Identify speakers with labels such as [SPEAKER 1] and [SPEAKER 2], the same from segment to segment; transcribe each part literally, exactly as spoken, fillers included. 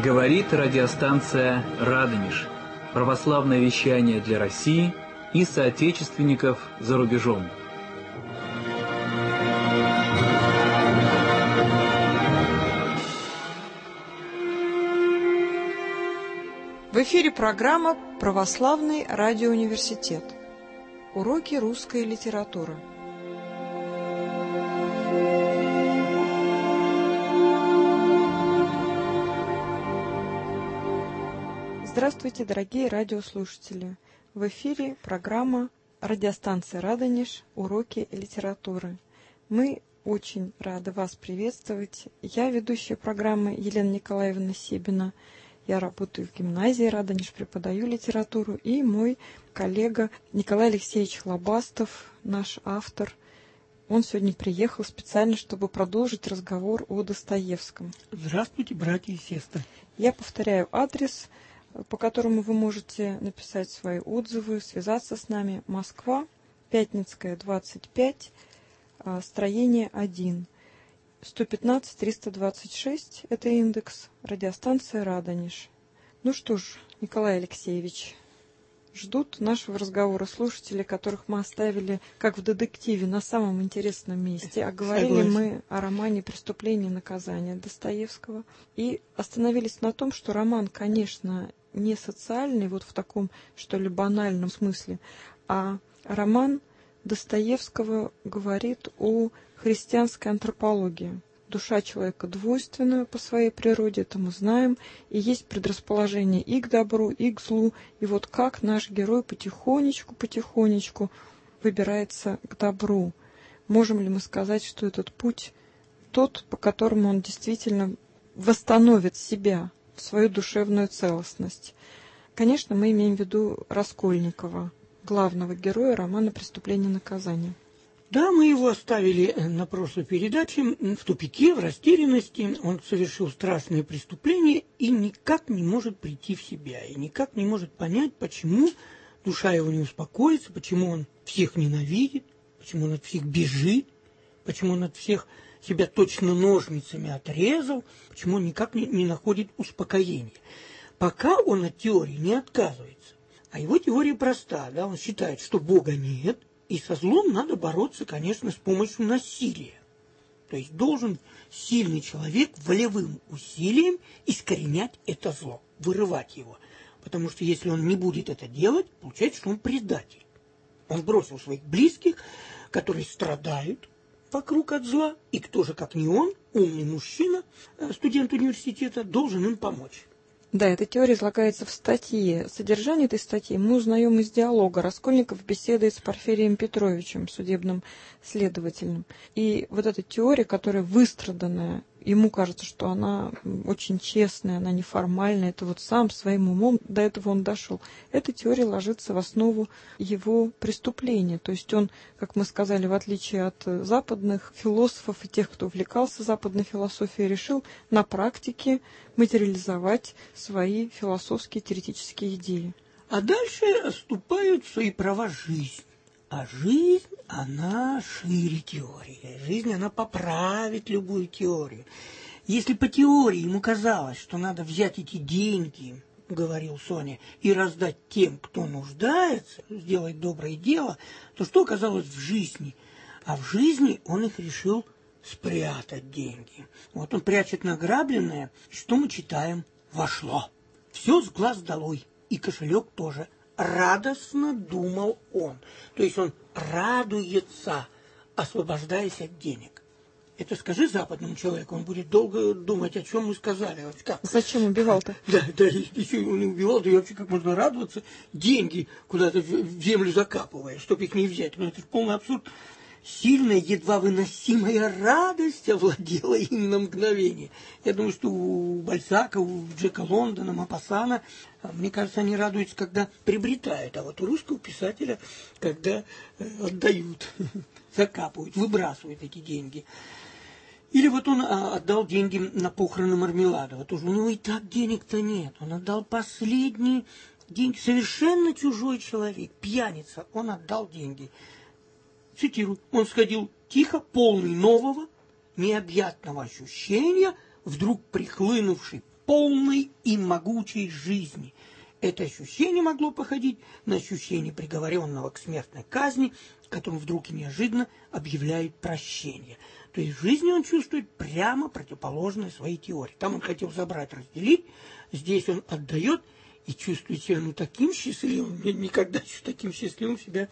[SPEAKER 1] Говорит радиостанция «Радонеж». Православное вещание для России и соотечественников за рубежом.
[SPEAKER 2] В эфире программа «Православный радиоуниверситет». Уроки русской литературы. Здравствуйте, дорогие радиослушатели! В эфире программа радиостанции «Радонеж. Уроки литературы». Мы очень рады вас приветствовать. Я ведущая программы Елена Николаевна Себина. Я работаю в гимназии «Радонеж», преподаю литературу. И мой коллега Николай Алексеевич Лобастов, наш автор. Он сегодня приехал специально, чтобы продолжить разговор о Достоевском.
[SPEAKER 3] Здравствуйте, братья и сестры.
[SPEAKER 2] Я повторяю адрес, по которому вы можете написать свои отзывы, связаться с нами. Москва, Пятницкая, двадцать пять, строение один. сто пятнадцать триста двадцать шесть, это индекс, радиостанция «Радонеж». Ну что ж, Николай Алексеевич, ждут нашего разговора слушатели, которых мы оставили, как в детективе, на самом интересном месте. А говорили мы о романе «Преступление и наказание» Достоевского. И остановились на том, что роман, конечно, не социальный, вот в таком, что ли, банальном смысле, а роман Достоевского говорит о христианской антропологии. Душа человека двойственная по своей природе, это мы знаем, и есть предрасположение и к добру, и к злу. И вот как наш герой потихонечку-потихонечку выбирается к добру. Можем ли мы сказать, что этот путь тот, по которому он действительно восстановит себя, свою душевную целостность? Конечно, мы имеем в виду Раскольникова, главного героя романа «Преступление и наказание».
[SPEAKER 3] Да, мы его оставили на прошлой передаче в тупике, в растерянности. Он совершил страшные преступления и никак не может прийти в себя. И никак не может понять, почему душа его не успокоится, почему он всех ненавидит, почему он от всех бежит, почему он от всех себя точно ножницами отрезал, почему он никак не, не находит успокоения. Пока он от теории не отказывается. А его теория проста. Да? Он считает, что Бога нет, и со злом надо бороться, конечно, с помощью насилия. То есть должен сильный человек волевым усилием искоренять это зло, вырывать его. Потому что если он не будет это делать, получается, что он предатель. Он бросил своих близких, которые страдают вокруг от зла, и кто же, как не он, умный мужчина, студент университета, должен им помочь.
[SPEAKER 2] Да, эта теория излагается в статье. Содержание этой статьи мы узнаем из диалога. Раскольников беседует с Порфирием Петровичем, судебным следователем. И вот эта теория, которая выстраданная, ему кажется, что она очень честная, она неформальная, это вот сам своим умом до этого он дошел. Эта теория ложится в основу его преступления. То есть он, как мы сказали, в отличие от западных философов и тех, кто увлекался западной философией, решил на практике материализовать свои философские теоретические идеи.
[SPEAKER 3] А дальше вступают в свои права жизнь. А жизнь, она шире теории. Жизнь, она поправит любую теорию. Если по теории ему казалось, что надо взять эти деньги, говорил Соня, и раздать тем, кто нуждается, сделать доброе дело, то что оказалось в жизни? А в жизни он их решил спрятать деньги. Вот он прячет награбленное, и что мы читаем? Вошло. Все с глаз долой. И кошелек тоже. Радостно думал он. То есть он радуется, освобождаясь от денег. Это скажи западному человеку, он будет долго думать, о чем мы сказали. Вот как?
[SPEAKER 2] Зачем убивал-то?
[SPEAKER 3] Да, да, еще его не убивал, да и вообще как можно радоваться, деньги куда-то в землю закапывая, чтобы их не взять. Ну, это же полный абсурд. Сильная, едва выносимая радость овладела им на мгновение. Я думаю, что у Бальзака, у Джека Лондона, Мопассана, мне кажется, они радуются, когда приобретают, а вот у русского писателя, когда отдают, закапывают, выбрасывают эти деньги. Или вот он отдал деньги на похороны Мармеладова. Тоже у него и так денег-то нет. Он отдал последние деньги. Совершенно чужой человек, пьяница. Он отдал деньги. Цитирую. Он сходил тихо, полный нового, необъятного ощущения, вдруг прихлынувшей полной и могучей жизни. Это ощущение могло походить на ощущение приговоренного к смертной казни, которому вдруг и неожиданно объявляют прощение. То есть в жизни он чувствует прямо противоположное своей теории. Там он хотел забрать, разделить, здесь он отдает и чувствует себя ну, таким счастливым. Я никогда еще таким счастливым себя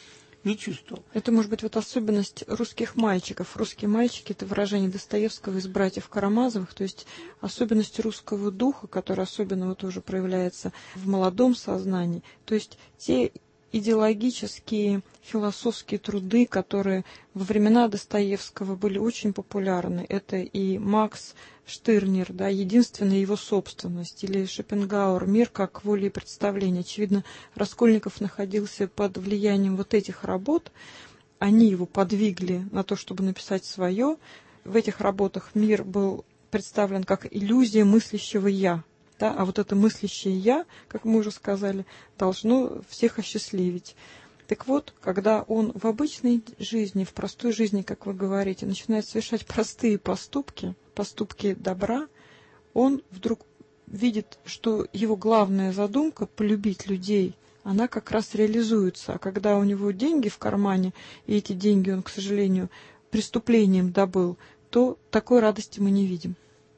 [SPEAKER 3] не чувствовал.
[SPEAKER 2] Это может быть вот особенность русских мальчиков. Русские мальчики — это выражение Достоевского из «Братьев Карамазовых», то есть особенность русского духа, которая особенно вот уже проявляется в молодом сознании. То есть те идеологические, философские труды, которые во времена Достоевского были очень популярны. Это и Макс Штирнер, да, единственная его собственность, или Шопенгауэр «Мир как воля и представление». Очевидно, Раскольников находился под влиянием вот этих работ. Они его подвигли на то, чтобы написать свое. В этих работах мир был представлен как иллюзия мыслящего «я». Да, а вот это мыслящее «я», как мы уже сказали, должно всех осчастливить. Так вот, когда он в обычной жизни, в простой жизни, как вы говорите, начинает совершать простые поступки, поступки добра, он вдруг видит, что его главная задумка — полюбить людей, она как раз реализуется. А когда у него деньги в кармане, и эти деньги он, к сожалению, преступлением добыл, то такой радости мы не видим.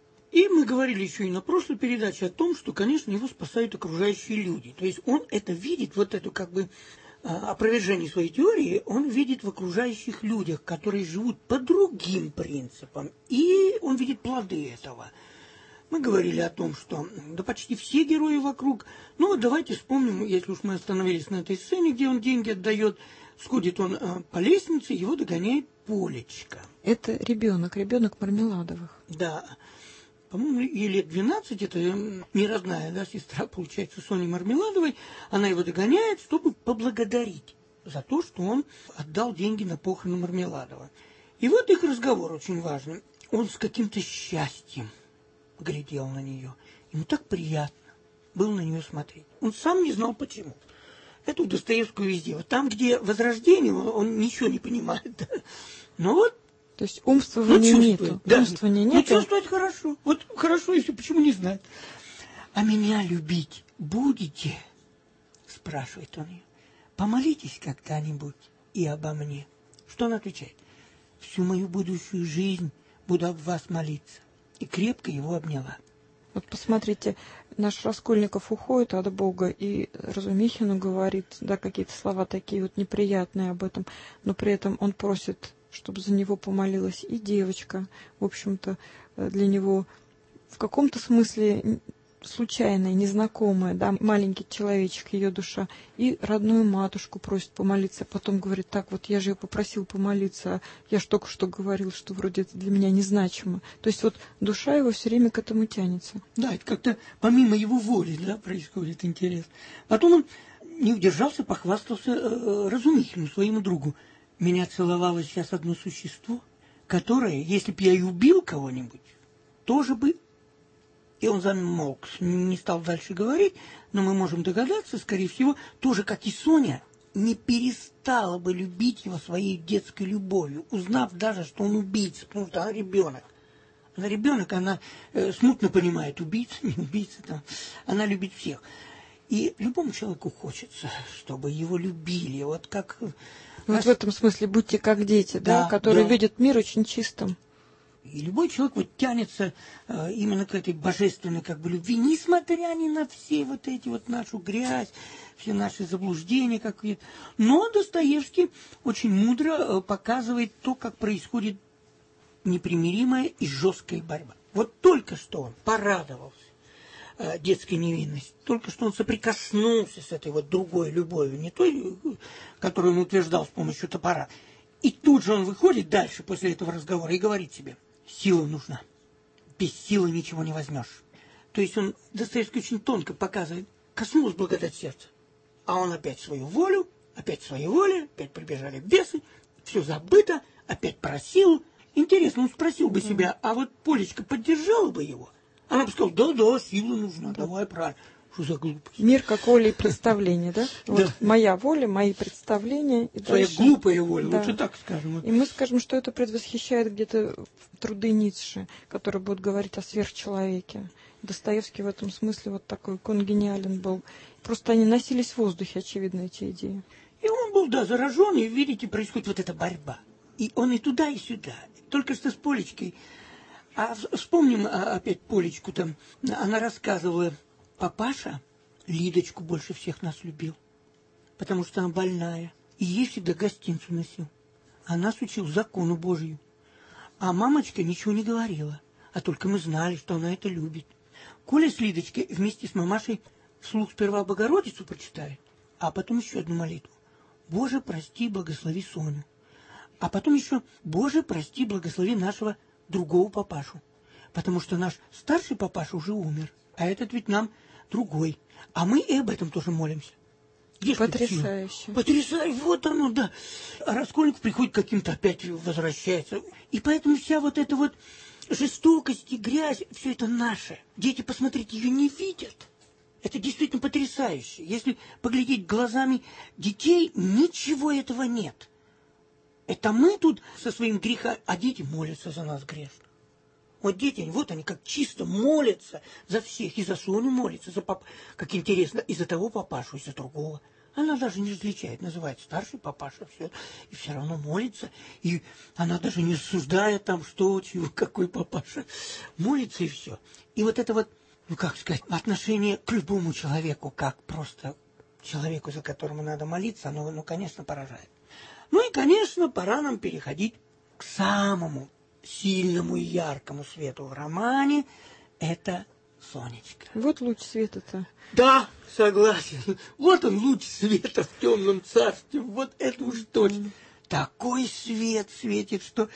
[SPEAKER 3] И мы говорили еще и на прошлой передаче о том, что, конечно, его спасают окружающие люди. То есть он это видит, вот эту как бы опровержение своей теории, он видит в окружающих людях, которые живут по другим принципам. И он видит плоды этого. Мы говорили о том, что да почти все герои вокруг. Ну вот давайте вспомним, если уж мы остановились на этой сцене, где он деньги отдает, сходит он по лестнице, его догоняет Полечка.
[SPEAKER 2] Это ребенок, ребенок Мармеладовых.
[SPEAKER 3] Да. По-моему, ей лет двенадцать, это не родная, да, сестра, получается, Сони Мармеладовой. Она его догоняет, чтобы поблагодарить за то, что он отдал деньги на похороны Мармеладова. И вот их разговор очень важный. Он с каким-то счастьем глядел на нее. Ему так приятно было на нее смотреть. Он сам не знал, почему. Это у Достоевского везде. Вот там, где возрождение, он ничего не понимает. Да? Но вот
[SPEAKER 2] то есть умствования
[SPEAKER 3] ну,
[SPEAKER 2] нету.
[SPEAKER 3] Да.
[SPEAKER 2] Умствования
[SPEAKER 3] нету. Ну, чувствовать хорошо. Вот хорошо, если почему не знает. А меня любить будете? Спрашивает он ее. Помолитесь когда-нибудь и обо мне. Что она отвечает? Всю мою будущую жизнь буду об вас молиться. И крепко его обняла.
[SPEAKER 2] Вот посмотрите, наш Раскольников уходит от Бога, и Разумихину говорит, да, какие-то слова такие вот неприятные об этом, но при этом он просит, чтобы за него помолилась и девочка, в общем-то, для него в каком-то смысле случайная, незнакомая, да, маленький человечек, ее душа, и родную матушку просит помолиться, потом говорит, так вот я же ее попросил помолиться, а я ж только что говорил, что вроде это для меня незначимо. То есть вот душа его все время к этому тянется.
[SPEAKER 3] Да, это как-то помимо его воли, да, происходит интерес. Потом он не удержался, похвастался э, Разумихину, своему другу. Меня целовало сейчас одно существо, которое, если б я и убил кого-нибудь, тоже бы... И он замолк, не стал дальше говорить, но мы можем догадаться, скорее всего, тоже, как и Соня, не перестала бы любить его своей детской любовью, узнав даже, что он убийца, потому что она ребенок. Она ребенок, она э, смутно понимает, убийца, не убийца, там, она любит всех. И любому человеку хочется, чтобы его любили, вот как...
[SPEAKER 2] Вот раз... в этом смысле будьте как дети, да, да которые да. видят мир очень чистым.
[SPEAKER 3] И любой человек вот тянется э, именно к этой божественной как бы любви, несмотря ни на все вот эти вот нашу грязь, все наши заблуждения какие-то. Но Достоевский очень мудро э, показывает то, как происходит непримиримая и жесткая борьба. Вот только что он порадовался э, детской невинности, только что он соприкоснулся с этой вот другой любовью, не той, которую он утверждал с помощью топора. И тут же он выходит дальше после этого разговора и говорит себе: сила нужна. Без силы ничего не возьмешь. То есть он, Достоевский, очень тонко показывает, коснулась благодать сердца. А он опять свою волю, опять своей воли, опять прибежали бесы, все забыто, опять про силу. Интересно, он спросил бы себя, а вот Полечка поддержала бы его? Она бы сказала, да-да, сила нужна, давай правильно. Что за глупость?
[SPEAKER 2] Мир как воля и представление, да? Вот
[SPEAKER 3] Да.
[SPEAKER 2] моя воля, мои представления. И
[SPEAKER 3] Твоя
[SPEAKER 2] дальше...
[SPEAKER 3] глупая воля,
[SPEAKER 2] Да.
[SPEAKER 3] лучше так скажем.
[SPEAKER 2] И мы скажем, что это предвосхищает где-то труды Ницше, которые будут говорить о сверхчеловеке. Достоевский в этом смысле вот такой конгениален был. Просто они носились в воздухе, очевидно, эти идеи.
[SPEAKER 3] И он был, да, заражен, и, видите, происходит вот эта борьба. И он и туда, и сюда. Только что с Полечкой. А вспомним опять Полечку там. Она рассказывала, папаша Лидочку больше всех нас любил, потому что она больная. И ей всегда гостинцу носил. А нас учил закону Божию. А мамочка ничего не говорила, а только мы знали, что она это любит. Коля с Лидочкой вместе с мамашей вслух сперва Богородицу прочитали, а потом еще одну молитву. Боже, прости, благослови Соню. А потом еще Боже, прости, благослови нашего другого папашу. Потому что наш старший папаша уже умер, а этот ведь нам другой. А мы и об этом тоже молимся. Есть
[SPEAKER 2] Потрясающе.
[SPEAKER 3] Потрясающе. Вот оно, да. А Раскольников приходит к каким-то, опять возвращается. И поэтому вся вот эта вот жестокость и грязь, все это наше. Дети, посмотрите, ее не видят. Это действительно потрясающе. Если поглядеть глазами детей, ничего этого нет. Это мы тут со своим грехом, а дети молятся за нас грешно. Вот дети, вот они как чисто молятся за всех. И за Соню молятся, за пап... как интересно, и за того папашу, и за другого. Она даже не различает, называет старший папаша, все, и все равно молится. И она даже не рассуждает там, что, чего, какой папаша. Молится и все. И вот это вот, ну как сказать, отношение к любому человеку, как просто человеку, за которого надо молиться, оно, ну, конечно, поражает. Ну и, конечно, пора нам переходить к самому сильному и яркому свету в романе. Это Сонечка.
[SPEAKER 2] Вот луч света-то.
[SPEAKER 3] Да, согласен. Вот он, луч света в темном царстве. Вот это уж точно. Такой свет светит, что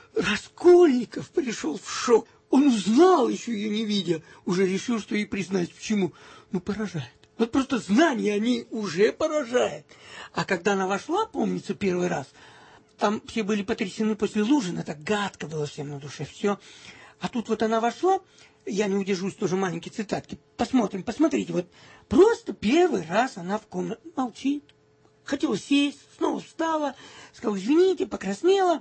[SPEAKER 3] Раскольников пришел в шок. Он узнал, еще ее не видя, уже решил, что ей признать. Почему? Ну, поражает. Вот просто знания, они уже поражают. А когда она вошла, помнится, первый раз, там все были потрясены после Лужина, так гадко было всем на душе, все. А тут вот она вошла, я не удержусь, тоже маленькие цитатки. Посмотрим, посмотрите, вот просто первый раз она в комнате молчит. Хотела сесть, снова встала, сказала, извините, покраснела.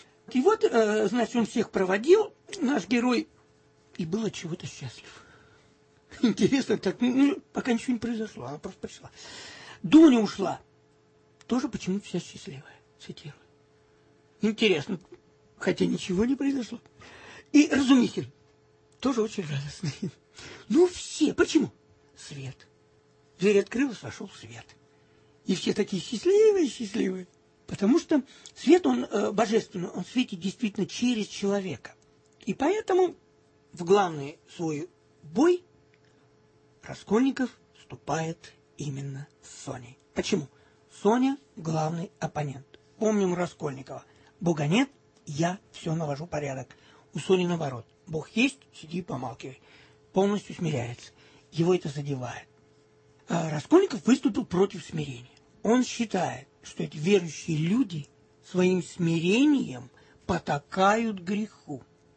[SPEAKER 3] И вот, э, значит, он всех проводил, наш герой, и был от чего-то счастлив. Интересно, так, ну, пока ничего не произошло, она просто пришла. Дуня ушла, тоже почему-то вся счастливая, цитирую. Интересно, хотя ничего не произошло. И Разумихин тоже очень радостный. Ну, все. Почему? Свет. Дверь открылась, вошел свет. И все такие счастливые, счастливые. Потому что свет, он э, божественный, он светит действительно через человека. И поэтому в главный свой бой Раскольников вступает именно с Соней. Почему? Соня – главный оппонент. Помним Раскольникова. Бога нет, я все навожу порядок. У Сони наоборот. Бог есть, сиди и помалкивай. Полностью смиряется. Его это задевает. А Раскольников выступил против смирения. Он считает, что эти верующие люди своим смирением потакают греху.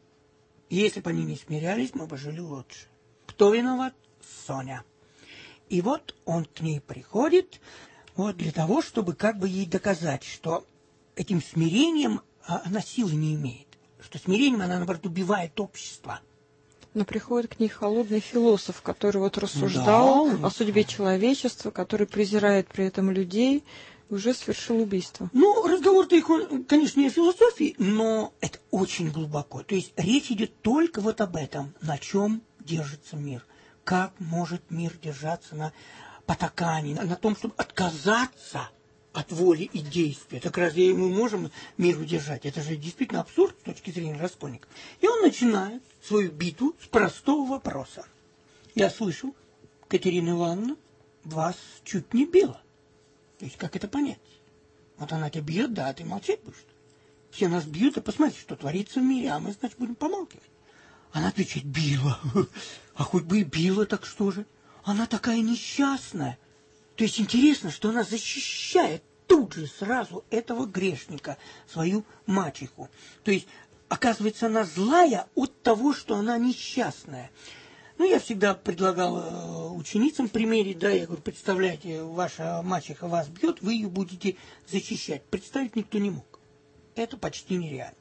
[SPEAKER 3] И если бы они не смирялись, мы бы жили лучше. Кто виноват? Соня. И вот он к ней приходит вот для того, чтобы как бы ей доказать, что этим смирением она силы не имеет. Что смирением она, наоборот, убивает общество.
[SPEAKER 2] Но приходит к ней холодный философ, который вот рассуждал
[SPEAKER 3] да.
[SPEAKER 2] о судьбе человечества, который презирает при этом людей, и уже совершил убийство.
[SPEAKER 3] Ну, разговор-то их, конечно, не о философии, но это очень глубоко. То есть речь идет только вот об этом, на чем держится мир. Как может мир держаться на потакании, на, на том, чтобы отказаться от воли и действия. Так разве мы можем мир удержать? Это же действительно абсурд с точки зрения Раскольникова. И он начинает свою битву с простого вопроса. Я слышу, Катерина Ивановна вас чуть не била. То есть как это понять? Вот она тебя бьет, да, а ты молчать будешь. Все нас бьют, а посмотри, что творится в мире, а мы, значит, будем помалкивать. Она отвечает, била. А хоть бы и била, так что же? Она такая несчастная. То есть интересно, что она защищает тут же сразу этого грешника, свою мачеху. То есть, оказывается, она злая от того, что она несчастная. Ну, я всегда предлагал э, ученицам примерить, да, я говорю, представляете, ваша мачеха вас бьет, вы ее будете защищать. Представить никто не мог. Это почти нереально.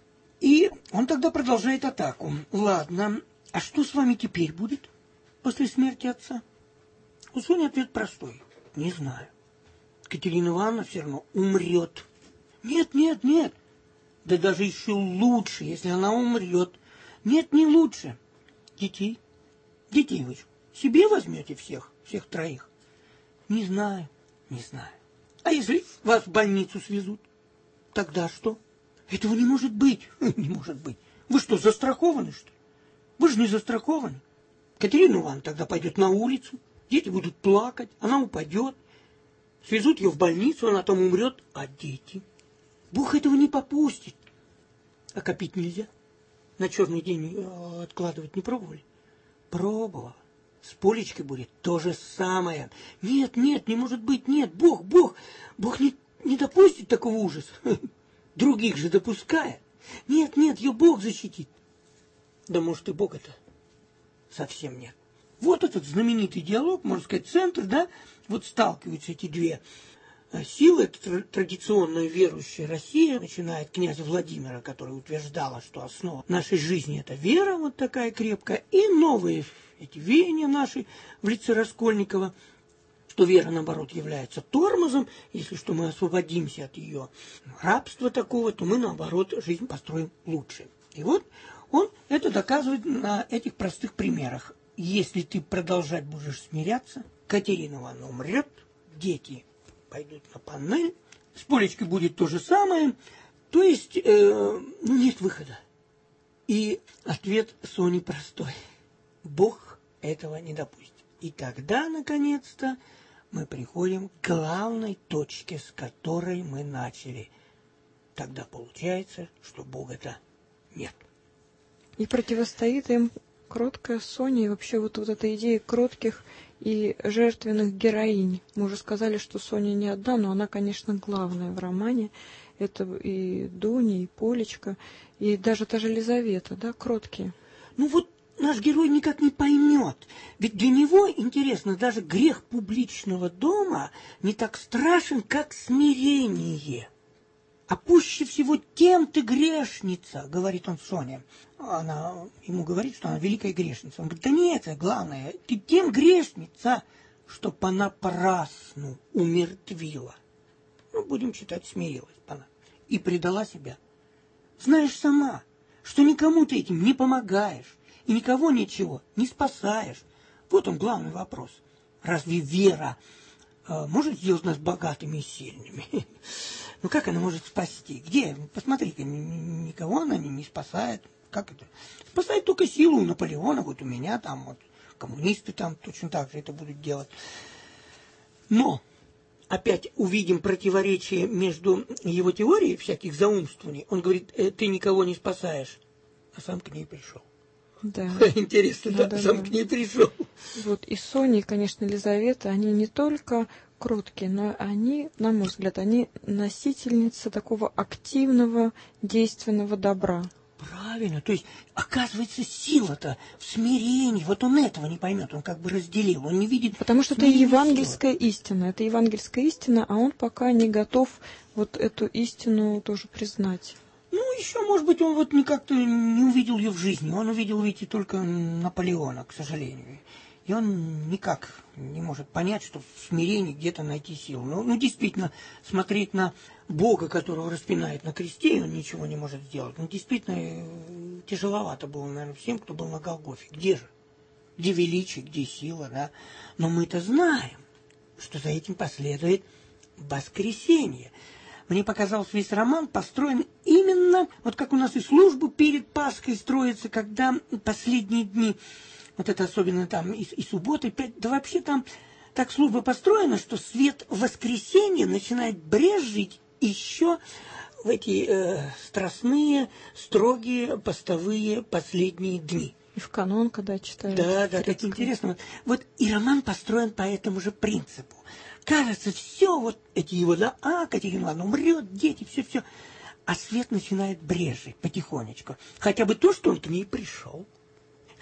[SPEAKER 3] И он тогда продолжает атаку. Ладно, а что с вами теперь будет после смерти отца? У Сони ответ простой. Не знаю. Катерина Ивановна все равно умрет. Нет, нет, нет. Да даже еще лучше, если она умрет. Нет, не лучше. Детей. Детей вы себе возьмете всех, всех троих? Не знаю, не знаю. А если вас в больницу свезут? Тогда что? Этого не может быть. Не может быть. Вы что, застрахованы, что ли? Вы же не застрахованы. Катерина Ивановна тогда пойдет на улицу, дети будут плакать, она упадет. Свезут ее в больницу, она там умрет, а дети? Бог этого не попустит. А копить нельзя. На черный день откладывать не пробовали? Пробовала. С Полечкой будет то же самое. Нет, нет, не может быть, нет. Бог, Бог, Бог не, не допустит такого ужаса. Других же допускает. Нет, нет, ее Бог защитит. Да может и Бог это совсем нет. Вот этот знаменитый диалог, можно сказать, центр, да, вот сталкиваются эти две силы. Это традиционная верующая Россия, начиная от князя Владимира, который утверждала, что основа нашей жизни – это вера вот такая крепкая, и новые эти веяния наши в лице Раскольникова, что вера, наоборот, является тормозом. Если что, мы освободимся от ее рабства такого, то мы, наоборот, жизнь построим лучше. И вот он это доказывает на этих простых примерах. Если ты продолжать будешь смиряться, Катерина Ивановна умрет, дети пойдут на панель, с Полечкой будет то же самое, то есть э, нет выхода. И ответ Сони простой. Бог этого не допустит. И тогда, наконец-то, мы приходим к главной точке, с которой мы начали. Тогда получается, что Бога-то нет.
[SPEAKER 2] И противостоит им кроткая Соня, и вообще вот, вот эта идея кротких и жертвенных героинь. Мы уже сказали, что Соня не одна, но она, конечно, главная в романе. Это и Дуня, и Полечка, и даже та же Лизавета, да, кроткие.
[SPEAKER 3] Ну вот наш герой никак не поймет. Ведь для него, интересно, даже грех публичного дома не так страшен, как смирение. А пуще всего тем ты грешница, говорит он Соне. Она ему говорит, что она великая грешница. Он говорит, да нет, это главное, ты тем грешница, что понапрасну умертвила. Ну, будем считать, смирилась она. И предала себя. Знаешь сама, что никому ты этим не помогаешь, и никого ничего не спасаешь. Вот он главный вопрос. Разве вера э, может сделать нас богатыми и сильными? Ну, как она может спасти? Где? Посмотри-ка, никого она не, не спасает. Как это? Спасает только силу у Наполеона, вот у меня там, вот коммунисты там точно так же это будут делать. Но опять увидим противоречие между его теорией всяких заумствований. Он говорит, э, ты никого не спасаешь, а сам к ней пришел.
[SPEAKER 2] Да.
[SPEAKER 3] Интересно, да, да, сам да. к ней пришел.
[SPEAKER 2] Вот и Соня, и, конечно, Лизавета, они не только кроткие, но они, на мой взгляд, они носительницы такого активного, действенного добра.
[SPEAKER 3] Правильно, то есть, оказывается, сила-то в смирении, вот он этого не поймет, он как бы разделил, он не видит.
[SPEAKER 2] Потому что это евангельская силы. истина, это евангельская истина, а он пока не готов вот эту истину тоже признать.
[SPEAKER 3] Ну, еще, может быть, он вот никак-то не увидел ее в жизни, он увидел, видите, только Наполеона, к сожалению. И он никак не может понять, что в смирении где-то найти силу. Ну, ну, действительно, смотреть на Бога, которого распинает на кресте, и он ничего не может сделать. Ну, действительно, тяжеловато было, наверное, всем, кто был на Голгофе. Где же? Где величие, где сила, да? Но мы-то знаем, что за этим последует воскресенье. Мне показалось, весь роман построен именно, вот как у нас и службу перед Пасхой строится, когда последние дни, вот это особенно там и, и субботы, да вообще там так служба построена, что свет воскресенья начинает брезжить еще в эти э, страстные, строгие, постовые последние дни.
[SPEAKER 2] И в канон, когда читают.
[SPEAKER 3] Да, да, так интересно. Вот и роман построен по этому же принципу. Кажется, все, вот эти его, да, а, Катерина Ивановна умрет, дети, все-все. А свет начинает брезжить потихонечку. Хотя бы то, что он к ней пришел.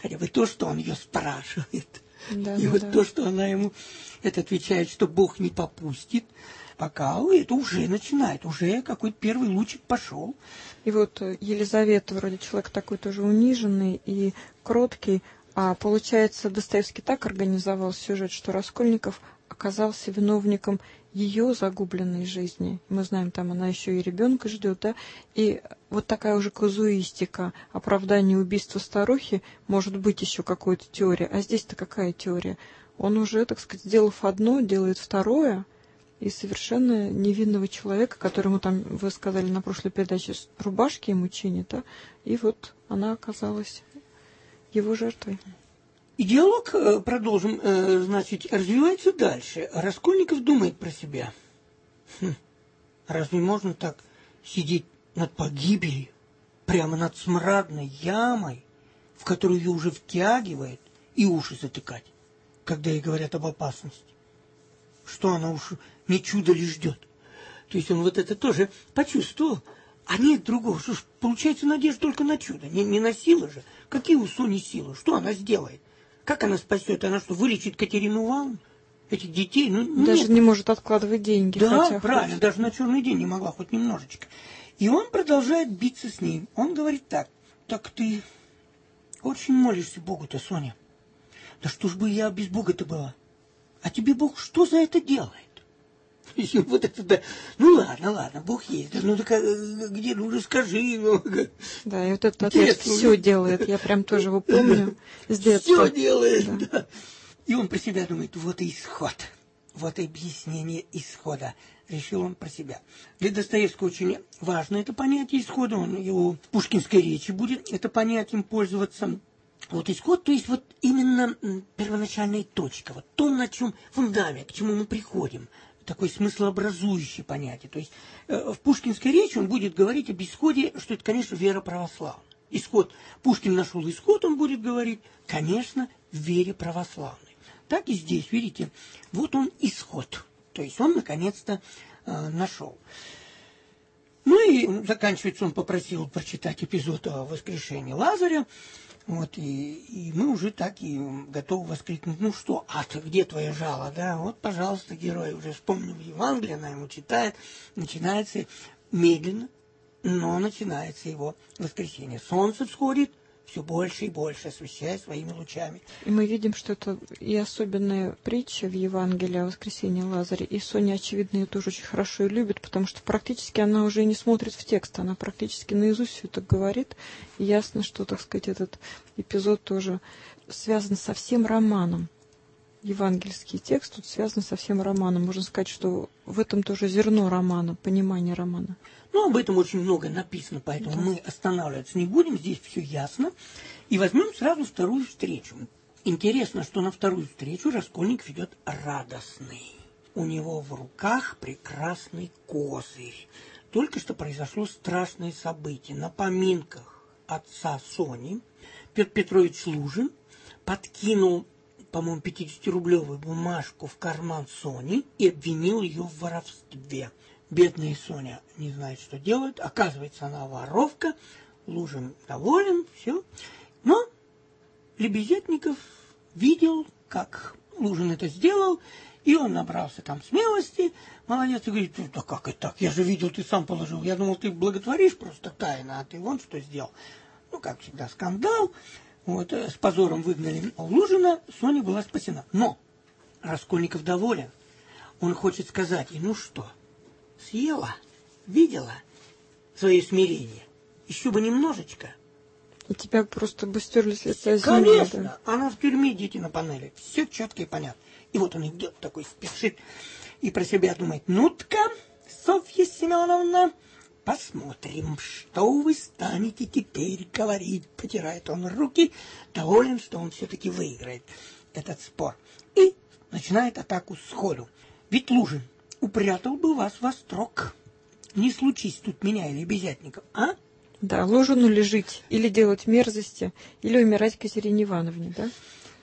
[SPEAKER 3] Хотя бы то, что он ее спрашивает.
[SPEAKER 2] Да,
[SPEAKER 3] и
[SPEAKER 2] да,
[SPEAKER 3] вот
[SPEAKER 2] да.
[SPEAKER 3] то, что она ему это отвечает, что Бог не попустит, пока это уже начинает, уже какой-то первый лучик пошел.
[SPEAKER 2] И вот Елизавета, вроде человек такой тоже униженный и кроткий, а получается, Достоевский так организовал сюжет, что Раскольников оказался виновником ее загубленной жизни. Мы знаем, там она еще и ребенка ждет, да, и вот такая уже казуистика, оправдание убийства старухи, может быть еще какой-то теория, а здесь-то какая теория? Он уже, так сказать, сделав одно, делает второе, и совершенно невинного человека, которому там, вы сказали на прошлой передаче, рубашки ему чинят, да, и вот она оказалась его жертвой.
[SPEAKER 3] И диалог, продолжим, значит, развивается дальше. Раскольников думает про себя. Хм, разве можно так сидеть над погибелью, прямо над смрадной ямой, в которую ее уже втягивает, и уши затыкать, когда ей говорят об опасности? Что она уж не чудо ли ждет? То есть он вот это тоже почувствовал. А нет другого. Что ж, получается, надежда только на чудо. Не, не на силы же. Какие у Сони силы? Что она сделает? Как она спасет? Она что, вылечит Катерину Ивановну? Этих детей? Ну,
[SPEAKER 2] Даже
[SPEAKER 3] нет.
[SPEAKER 2] не может откладывать деньги.
[SPEAKER 3] Да,
[SPEAKER 2] хотя
[SPEAKER 3] правильно.
[SPEAKER 2] хоть...
[SPEAKER 3] Даже на черный день не могла, хоть немножечко. И он продолжает биться с ней. Он говорит так. Так ты очень молишься Богу-то, Соня. Да что ж бы я без Бога-то была? А тебе Бог что за это делает? Вот это да. Ну ладно, ладно, Бог есть. Ну так где, ну расскажи. Ну.
[SPEAKER 2] Да, и вот этот ответ все делает. Я прям тоже его помню с детства.
[SPEAKER 3] Все делает,
[SPEAKER 2] да.
[SPEAKER 3] да. И он про себя думает, вот и исход. Вот и объяснение исхода. Решил он про себя. Для Достоевского очень важно это понятие исхода. Он его в пушкинской речи будет это понятием пользоваться. Вот исход, то есть вот именно первоначальная точка, вот то, на чем фундамент, к чему мы приходим. Такое смыслообразующее понятие. То есть э, в пушкинской речи он будет говорить об исходе, что это, конечно, вера православная. Исход. Пушкин нашел исход, он будет говорить, конечно, в вере православной. Так и здесь, видите, вот он исход. То есть он, наконец-то, э, нашел. Ну и заканчивается, он попросил прочитать эпизод о воскрешении Лазаря. Вот, и, и мы уже так и готовы воскликнуть, ну что, а ты где твоя жало, да? Вот, пожалуйста, герой уже вспомнил Евангелие, она ему читает, начинается медленно, но начинается его воскресенье. Солнце всходит все больше и больше, освещая своими лучами.
[SPEAKER 2] И мы видим, что это и особенная притча в Евангелии о воскресении Лазаря. И Соня, очевидно, ее тоже очень хорошо и любит, потому что практически она уже не смотрит в текст, она практически наизусть все это говорит. И ясно, что, так сказать, этот эпизод тоже связан со всем романом. Евангельский текст тут связан со всем романом. Можно сказать, что в этом тоже зерно романа, понимание романа.
[SPEAKER 3] Ну, об этом очень много написано, поэтому да. мы останавливаться не будем, здесь все ясно. И возьмем сразу вторую встречу. Интересно, что на вторую встречу Раскольников идет радостный. У него в руках прекрасный козырь. Только что произошло страшное событие. На поминках отца Сони Петр Петрович Лужин подкинул, по-моему, пятидесятирублевую бумажку в карман Сони и обвинил ее в воровстве. Бедная Соня не знает, что делать. Оказывается, она воровка. Лужин доволен, все. Но Лебезятников видел, как Лужин это сделал, и он набрался там смелости. Молодец, и говорит, да как это так? Я же видел, ты сам положил. Я думал, ты благотворишь просто тайно, а ты вон что сделал. Ну, как всегда, скандал. Вот, с позором выгнали Лужина, Соня была спасена. Но Раскольников доволен. Он хочет сказать, и ну что? Съела, видела свое смирение. Еще бы немножечко.
[SPEAKER 2] И тебя просто бы стерли с лица земли.
[SPEAKER 3] Конечно.
[SPEAKER 2] Да.
[SPEAKER 3] Она в тюрьме, дети на панели. Все четко и понятно. И вот он идет такой, спешит. И про себя думает, ну-ка, Софья Семеновна, посмотрим, что вы станете теперь говорить. Потирает он руки, доволен, что он все-таки выиграет этот спор. И начинает атаку сходу. Ведь Лужин упрятал бы вас во строк. Не случись тут меня или Лебезятников, а?
[SPEAKER 2] Да, Лужину ли жить, или делать мерзости, или умирать Катерине Ивановне, да?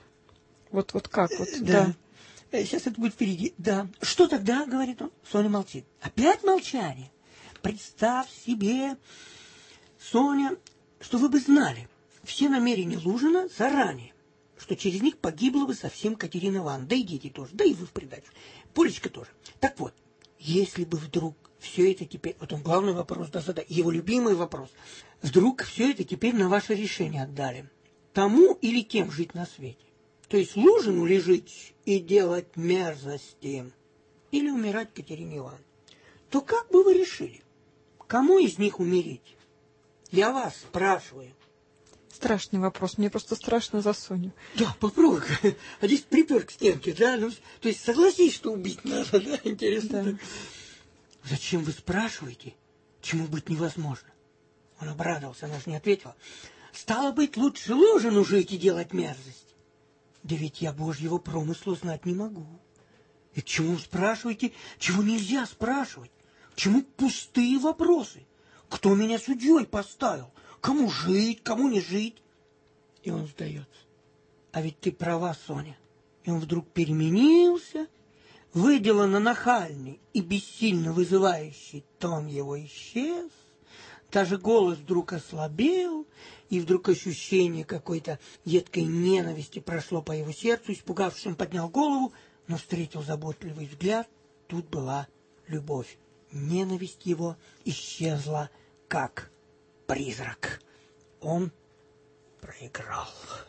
[SPEAKER 2] Вот, вот как вот,
[SPEAKER 3] да.
[SPEAKER 2] да.
[SPEAKER 3] Сейчас это будет впереди, да. Что тогда, говорит он? Соня молчит. Опять молчание. Представь себе, Соня, что вы бы знали. все намерения Лужина заранее, что через них погибла бы совсем Катерина Ивановна, да и дети тоже, да и вы в придачу, Полечка тоже. Так вот, если бы вдруг все это теперь, вот он главный вопрос, да, задай, его любимый вопрос, вдруг все это теперь на ваше решение отдали, тому или тем жить на свете? То есть Лужину ли жить и делать мерзости, или умирать Катерине Ивановне? То как бы вы решили, кому из них умереть? Я вас спрашиваю.
[SPEAKER 2] Страшный вопрос. Мне просто страшно за Соню.
[SPEAKER 3] Да, попробуй. А здесь припер к стенке, да? Ну, то есть согласись, что убить надо, да? Интересно.
[SPEAKER 2] Да.
[SPEAKER 3] Зачем вы спрашиваете, чему быть невозможно? Он обрадовался, она же не ответила. Стало быть, лучше Лужину жить и делать мерзость. Да ведь я Божьего промысла знать не могу. И к чему спрашиваете, чего нельзя спрашивать? К чему пустые вопросы? Кто меня судьей поставил? Кому жить, кому не жить? И он сдается. А ведь ты права, Соня. И он вдруг переменился, выделанно нахальный и бессильно вызывающий тон его исчез, даже голос вдруг ослабел, и вдруг ощущение какой-то едкой ненависти прошло по его сердцу, испугавшись, он поднял голову, но встретил заботливый взгляд. Тут была любовь. Ненависть его исчезла, как призрак. Он проиграл.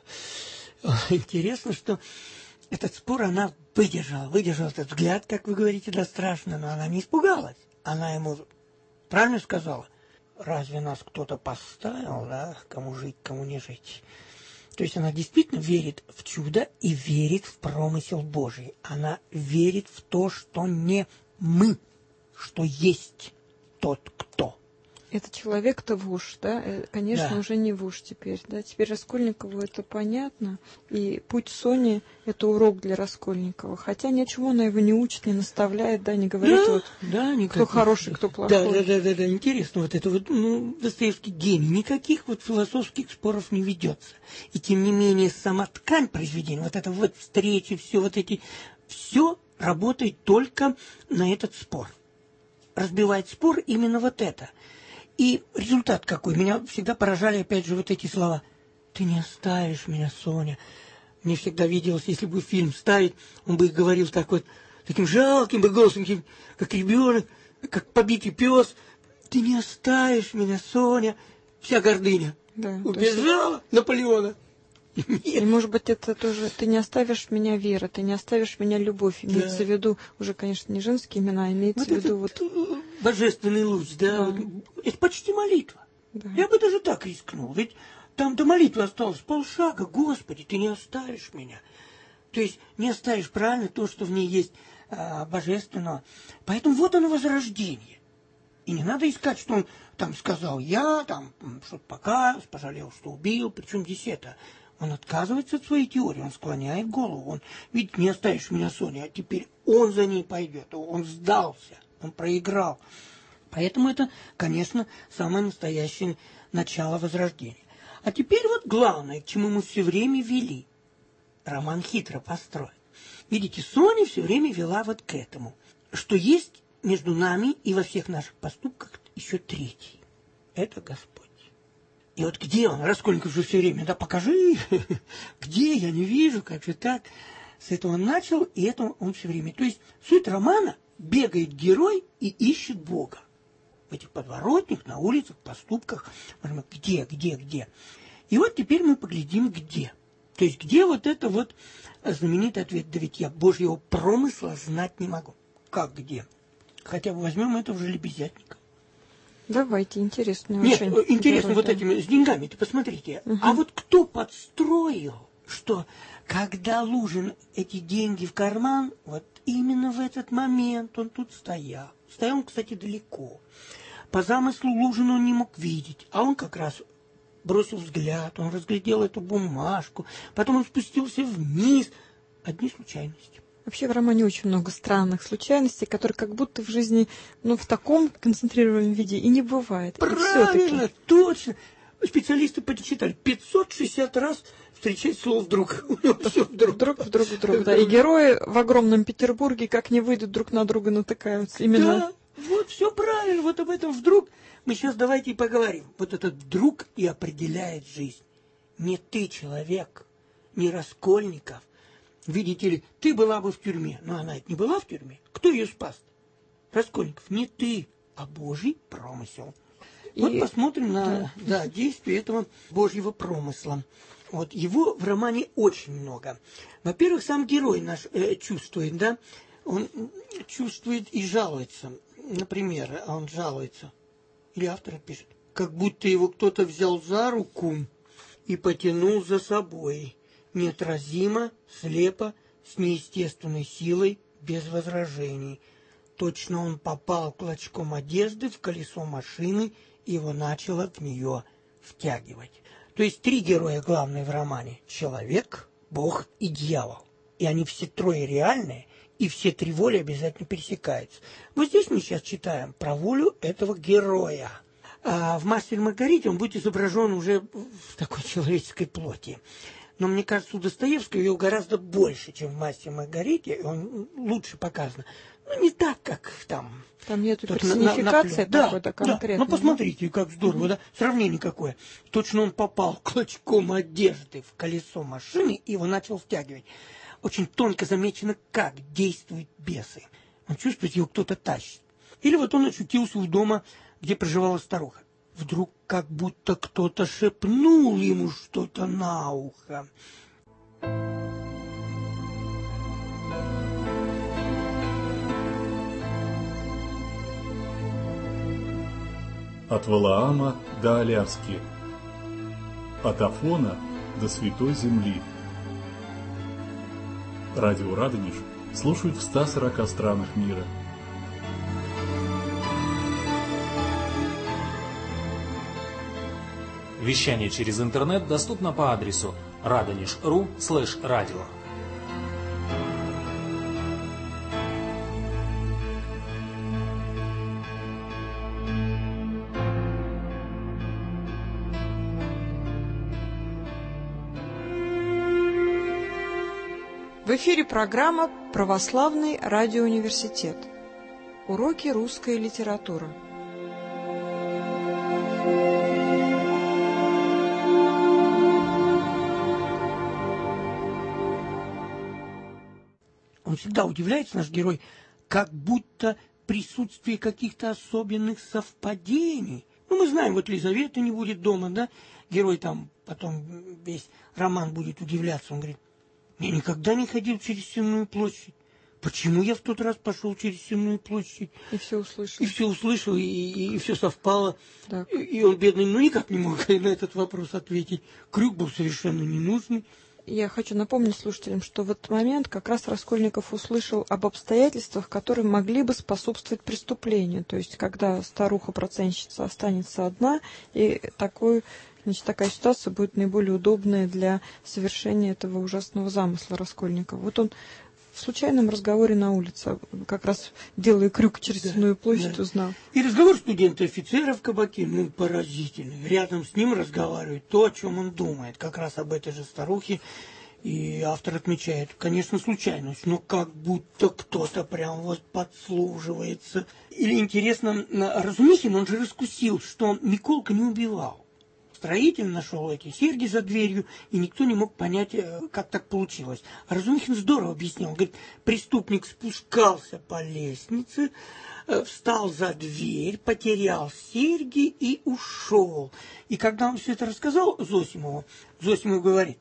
[SPEAKER 3] Интересно, что этот спор она выдержала. Выдержала этот взгляд, как вы говорите, да, страшно, но она не испугалась. Она ему правильно сказала: разве нас кто-то поставил, да, кому жить, кому не жить? То есть она действительно верит в чудо и верит в промысел Божий. Она верит в то, что не мы, что есть тот, кто.
[SPEAKER 2] Это человек-то вуж, да? Конечно,
[SPEAKER 3] Да.
[SPEAKER 2] уже не вуж теперь, да? Теперь Раскольникову это понятно. И путь Сони – это урок для Раскольникова. Хотя ни о чем она его не учит, не наставляет, да, не говорит,
[SPEAKER 3] Да,
[SPEAKER 2] вот,
[SPEAKER 3] да,
[SPEAKER 2] кто хороший, кто плохой.
[SPEAKER 3] Да, да, да, да, да, интересно, вот это вот, ну, Достоевский гений, никаких вот философских споров не ведется. И тем не менее сама ткань произведения, вот это вот встречи, все вот эти, все работает только на этот спор. Разбивает спор именно вот это. И результат какой? Меня всегда поражали, опять же, вот эти слова. Ты не оставишь меня, Соня. Мне всегда виделось, если бы фильм ставить, он бы говорил так вот, таким жалким бы голосом, как ребенок, как побитый пес. Ты не оставишь меня, Соня. Вся гордыня.
[SPEAKER 2] Да,
[SPEAKER 3] убежала есть... Наполеона.
[SPEAKER 2] И, может быть, это тоже... Ты не оставишь меня, Вера, ты не оставишь меня, Любовь. Имеется да. в виду, уже, конечно, не женские имена, а имеется
[SPEAKER 3] вот
[SPEAKER 2] в виду вот...
[SPEAKER 3] Божественный луч, да.
[SPEAKER 2] да.
[SPEAKER 3] Вот, это почти молитва.
[SPEAKER 2] Да.
[SPEAKER 3] Я бы даже так рискнул. Ведь там до молитвы осталось полшага. Господи, ты не оставишь меня. То есть не оставишь правильно то, что в ней есть а, божественного. Поэтому вот оно возрождение. И не надо искать, что он там сказал я, там что-то покаялся, пожалел, что убил. Причем здесь это... Он отказывается от своей теории, он склоняет голову. Он, видите, не оставишь меня, Соня, а теперь он за ней пойдет. Он сдался, он проиграл. Поэтому это, конечно, самое настоящее начало возрождения. А теперь вот главное, к чему мы все время вели. Роман хитро построен. Видите, Соня все время вела вот к этому, что есть между нами и во всех наших поступках еще третий. Это Господь. И вот где он? Раскольников же все время, да покажи, где, я не вижу, как же так. С этого он начал, и это он все время. То есть суть романа — бегает герой и ищет Бога. В этих подворотнях, на улицах, поступках. Где, где, где. И вот теперь мы поглядим, где. То есть где вот это вот знаменитый ответ, да ведь я Божьего промысла знать не могу. Как где? Хотя бы возьмем этого же Лебезятника.
[SPEAKER 2] Давайте, интересно.
[SPEAKER 3] Нет,
[SPEAKER 2] очень
[SPEAKER 3] интересно
[SPEAKER 2] герой,
[SPEAKER 3] вот
[SPEAKER 2] да.
[SPEAKER 3] этими с деньгами, ты посмотрите.
[SPEAKER 2] Угу.
[SPEAKER 3] А вот кто подстроил, что когда Лужин эти деньги в карман, вот именно в этот момент он тут стоял. Стоял он, кстати, далеко. По замыслу Лужина он не мог видеть, а он как раз бросил взгляд, он разглядел эту бумажку, потом он спустился вниз. Одни случайности.
[SPEAKER 2] Вообще в романе очень много странных случайностей, которые как будто в жизни, ну, в таком концентрированном виде и не бывает.
[SPEAKER 3] Правильно, точно. Специалисты подсчитали. пятьсот шестьдесят раз встречать слово «вдруг». Все вдруг.
[SPEAKER 2] Вдруг, вдруг, вдруг, да. И герои в огромном Петербурге, как не выйдут, друг на друга натыкаются. Именно.
[SPEAKER 3] Да, вот все правильно. Вот об этом вдруг мы сейчас давайте и поговорим. Вот этот вдруг и определяет жизнь. не ты человек, не Раскольников. Видите ли, ты была бы в тюрьме, но она ведь не была в тюрьме. Кто ее спас? Раскольников, не ты, а Божий промысел. И... Вот посмотрим на да. Да, действие этого Божьего промысла. Вот его в романе очень много. Во-первых, сам герой наш э, чувствует, да, он чувствует и жалуется. Например, он жалуется, или автор пишет, как будто его кто-то взял за руку и потянул за собой, неотразимо, слепо, с неестественной силой, без возражений. Точно он попал клочком одежды в колесо машины, и его начало в нее втягивать. То есть три героя главные в романе – человек, Бог и дьявол. И они все трое реальные, и все три воли обязательно пересекаются. Вот здесь мы сейчас читаем про волю этого героя. А в «Мастере и Маргарите» он будет изображен уже в такой человеческой плоти. Но мне кажется, у Достоевского его гораздо больше, чем в «Мастере и Маргарите». Он лучше показано. Ну, не так, как там.
[SPEAKER 2] Там нету персонификации такой-то конкретной.
[SPEAKER 3] Да, ну, посмотрите, как здорово, да? Сравнение какое. Точно он попал клочком одежды в колесо машины и его начал втягивать. Очень тонко замечено, как действуют бесы. Он чувствует, его кто-то тащит. Или вот он очутился у дома, где проживала старуха. Вдруг как будто кто-то шепнул ему что-то на ухо.
[SPEAKER 4] От Валаама до Аляски, от Афона до Святой Земли. Радио Радонеж слушают в ста сорока странах мира.
[SPEAKER 5] Вещание через интернет доступно по адресу радонеж точка ру слэш радио.
[SPEAKER 2] В эфире программа «Православный радиоуниверситет». Уроки русской литературы.
[SPEAKER 3] Он всегда удивляется, наш герой, как будто присутствие каких-то особенных совпадений. Ну, мы знаем, вот Лизавета не будет дома, да? Герой там потом весь роман будет удивляться. Он говорит, я никогда не ходил через Сенную площадь. Почему я в тот раз пошел через Сенную площадь?
[SPEAKER 2] И все услышал.
[SPEAKER 3] И все услышал, и, и, и все совпало.
[SPEAKER 2] Так.
[SPEAKER 3] И, и он, бедный, ну никак не мог на этот вопрос ответить. Крюк был совершенно ненужный.
[SPEAKER 2] Я хочу напомнить слушателям, что в этот момент как раз Раскольников услышал об обстоятельствах, которые могли бы способствовать преступлению. То есть, когда старуха-процентщица останется одна, и такой, значит, такая ситуация будет наиболее удобная для совершения этого ужасного замысла Раскольникова. Вот он в случайном разговоре на улице, как раз делая крюк через Сенную площадь, да, узнал.
[SPEAKER 3] И разговор студента-офицера в кабаке, ну, поразительный. Рядом с ним разговаривает то, о чем он думает, как раз об этой же старухе. И автор отмечает, конечно, случайность, но как будто кто-то прям вот подслуживается. Или интересно, Разумихин, он же раскусил, что Миколка не убивал. Строитель нашел эти серьги за дверью, и никто не мог понять, как так получилось. А Разумихин здорово объяснил. Он говорит, преступник спускался по лестнице, встал за дверь, потерял серьги и ушел. И когда он все это рассказал Зосимову, Зосимов говорит,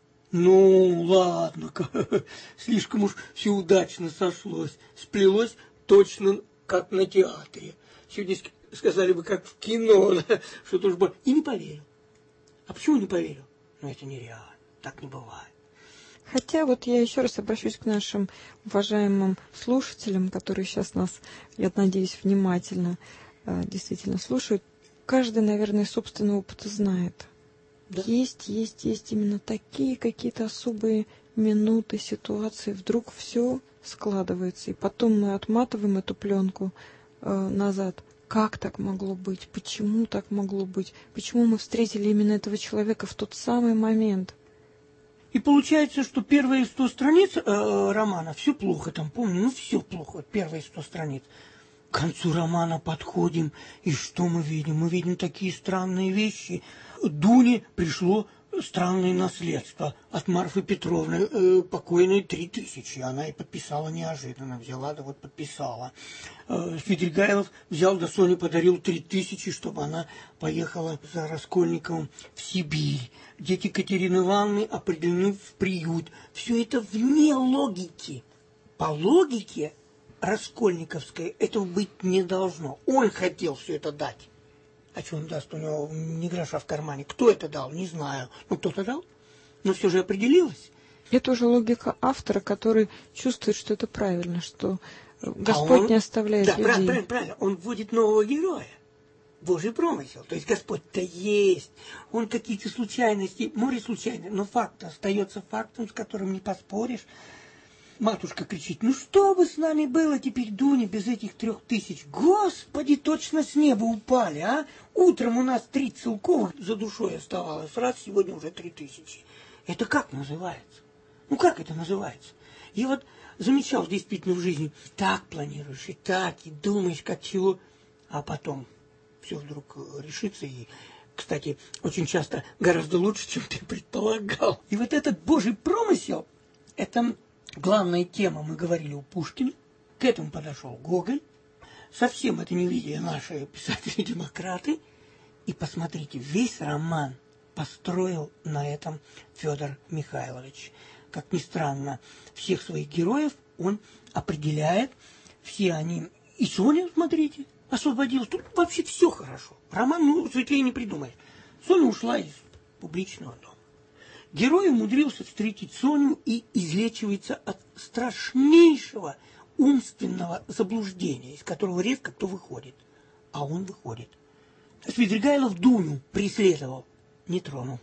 [SPEAKER 3] ну, ладно, слишком уж все удачно сошлось, сплелось точно как на театре. Сегодня сказали бы, как в кино, что-то уж было. И не поверил. А почему не поверил? Ну, это нереально, так не бывает.
[SPEAKER 2] Хотя вот я еще раз обращусь к нашим уважаемым слушателям, которые сейчас нас, я надеюсь, внимательно э, действительно слушают. Каждый, наверное, собственный опыт знает. Да. Есть, есть, есть именно такие какие-то особые минуты, ситуации. Вдруг все складывается, и потом мы отматываем эту пленку э, назад. Как так могло быть? Почему так могло быть? Почему мы встретили именно этого человека в тот самый момент?
[SPEAKER 3] И получается, что первые сто страниц э, романа, все плохо там, помню, ну все плохо, вот первые сто страниц. К концу романа подходим, и что мы видим? Мы видим такие странные вещи. Дуне пришло странное наследство от Марфы Петровны, э, покойной три тысячи. Она и подписала неожиданно, взяла, да вот подписала. Э, Свидригайлов взял, да Соне подарил три тысячи, чтобы она поехала за Раскольниковым в Сибирь. Дети Катерины Ивановны определены в приют. Все это вне логики. По логике раскольниковской этого быть не должно. Он хотел все это дать. А что он даст? У него ни гроша в кармане. Кто это дал? Не знаю. Ну, кто-то дал. Но все же определилось.
[SPEAKER 2] Это уже логика автора, который чувствует, что это правильно, что Господь а он, не оставляет
[SPEAKER 3] да,
[SPEAKER 2] людей.
[SPEAKER 3] Правильно, правильно, правильно. Он вводит нового героя. Божий промысел. То есть Господь-то есть. Он какие-то случайности, море случайностей, но факт остается фактом, с которым не поспоришь. Матушка кричит: ну что бы с нами было теперь, Дуня, без этих трех тысяч? Господи, точно с неба упали, а? Утром у нас три целковых за душой оставалось, раз, сегодня уже три тысячи. Это как называется? Ну как это называется? Я вот замечал действительно в жизни, так планируешь, и так, и думаешь, как чего, а потом все вдруг решится, и, кстати, очень часто гораздо лучше, чем ты предполагал. И вот этот Божий промысел, это... главная тема, мы говорили, у Пушкина. К этому подошел Гоголь. Совсем это не видели наши писатели-демократы. И посмотрите, весь роман построил на этом Федор Михайлович. Как ни странно, всех своих героев он определяет. Все они... И Соня, смотрите, освободилась. Тут вообще все хорошо. Роман, ну, светлее не придумаешь. Соня ушла из публичного дома. Герой умудрился встретить Соню и излечивается от страшнейшего умственного заблуждения, из которого редко кто выходит. А он выходит. Свидригайлов Дуню преследовал, не тронул.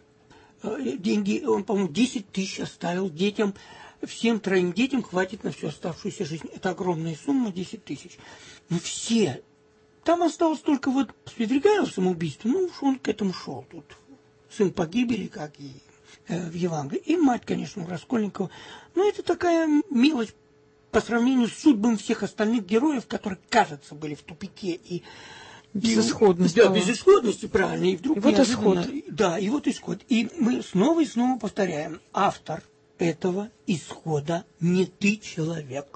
[SPEAKER 3] Деньги, он, по-моему, десять тысяч оставил детям. Всем троим детям хватит на всю оставшуюся жизнь. Это огромная сумма, десять тысяч. Но все. Там осталось только вот Свидригайлов самоубийство. Ну уж он к этому шел. Тут сын погибели, как и в Евангелии. И мать, конечно, у Раскольникова. Но это такая мелочь по сравнению с судьбами всех остальных героев, которые, кажется, были в тупике. И
[SPEAKER 2] безысходности.
[SPEAKER 3] Да, безысходности, правильно. И вдруг
[SPEAKER 2] и вот исход.
[SPEAKER 3] Да, и вот исход. И мы снова и снова повторяем. Автор этого исхода не ты, человек.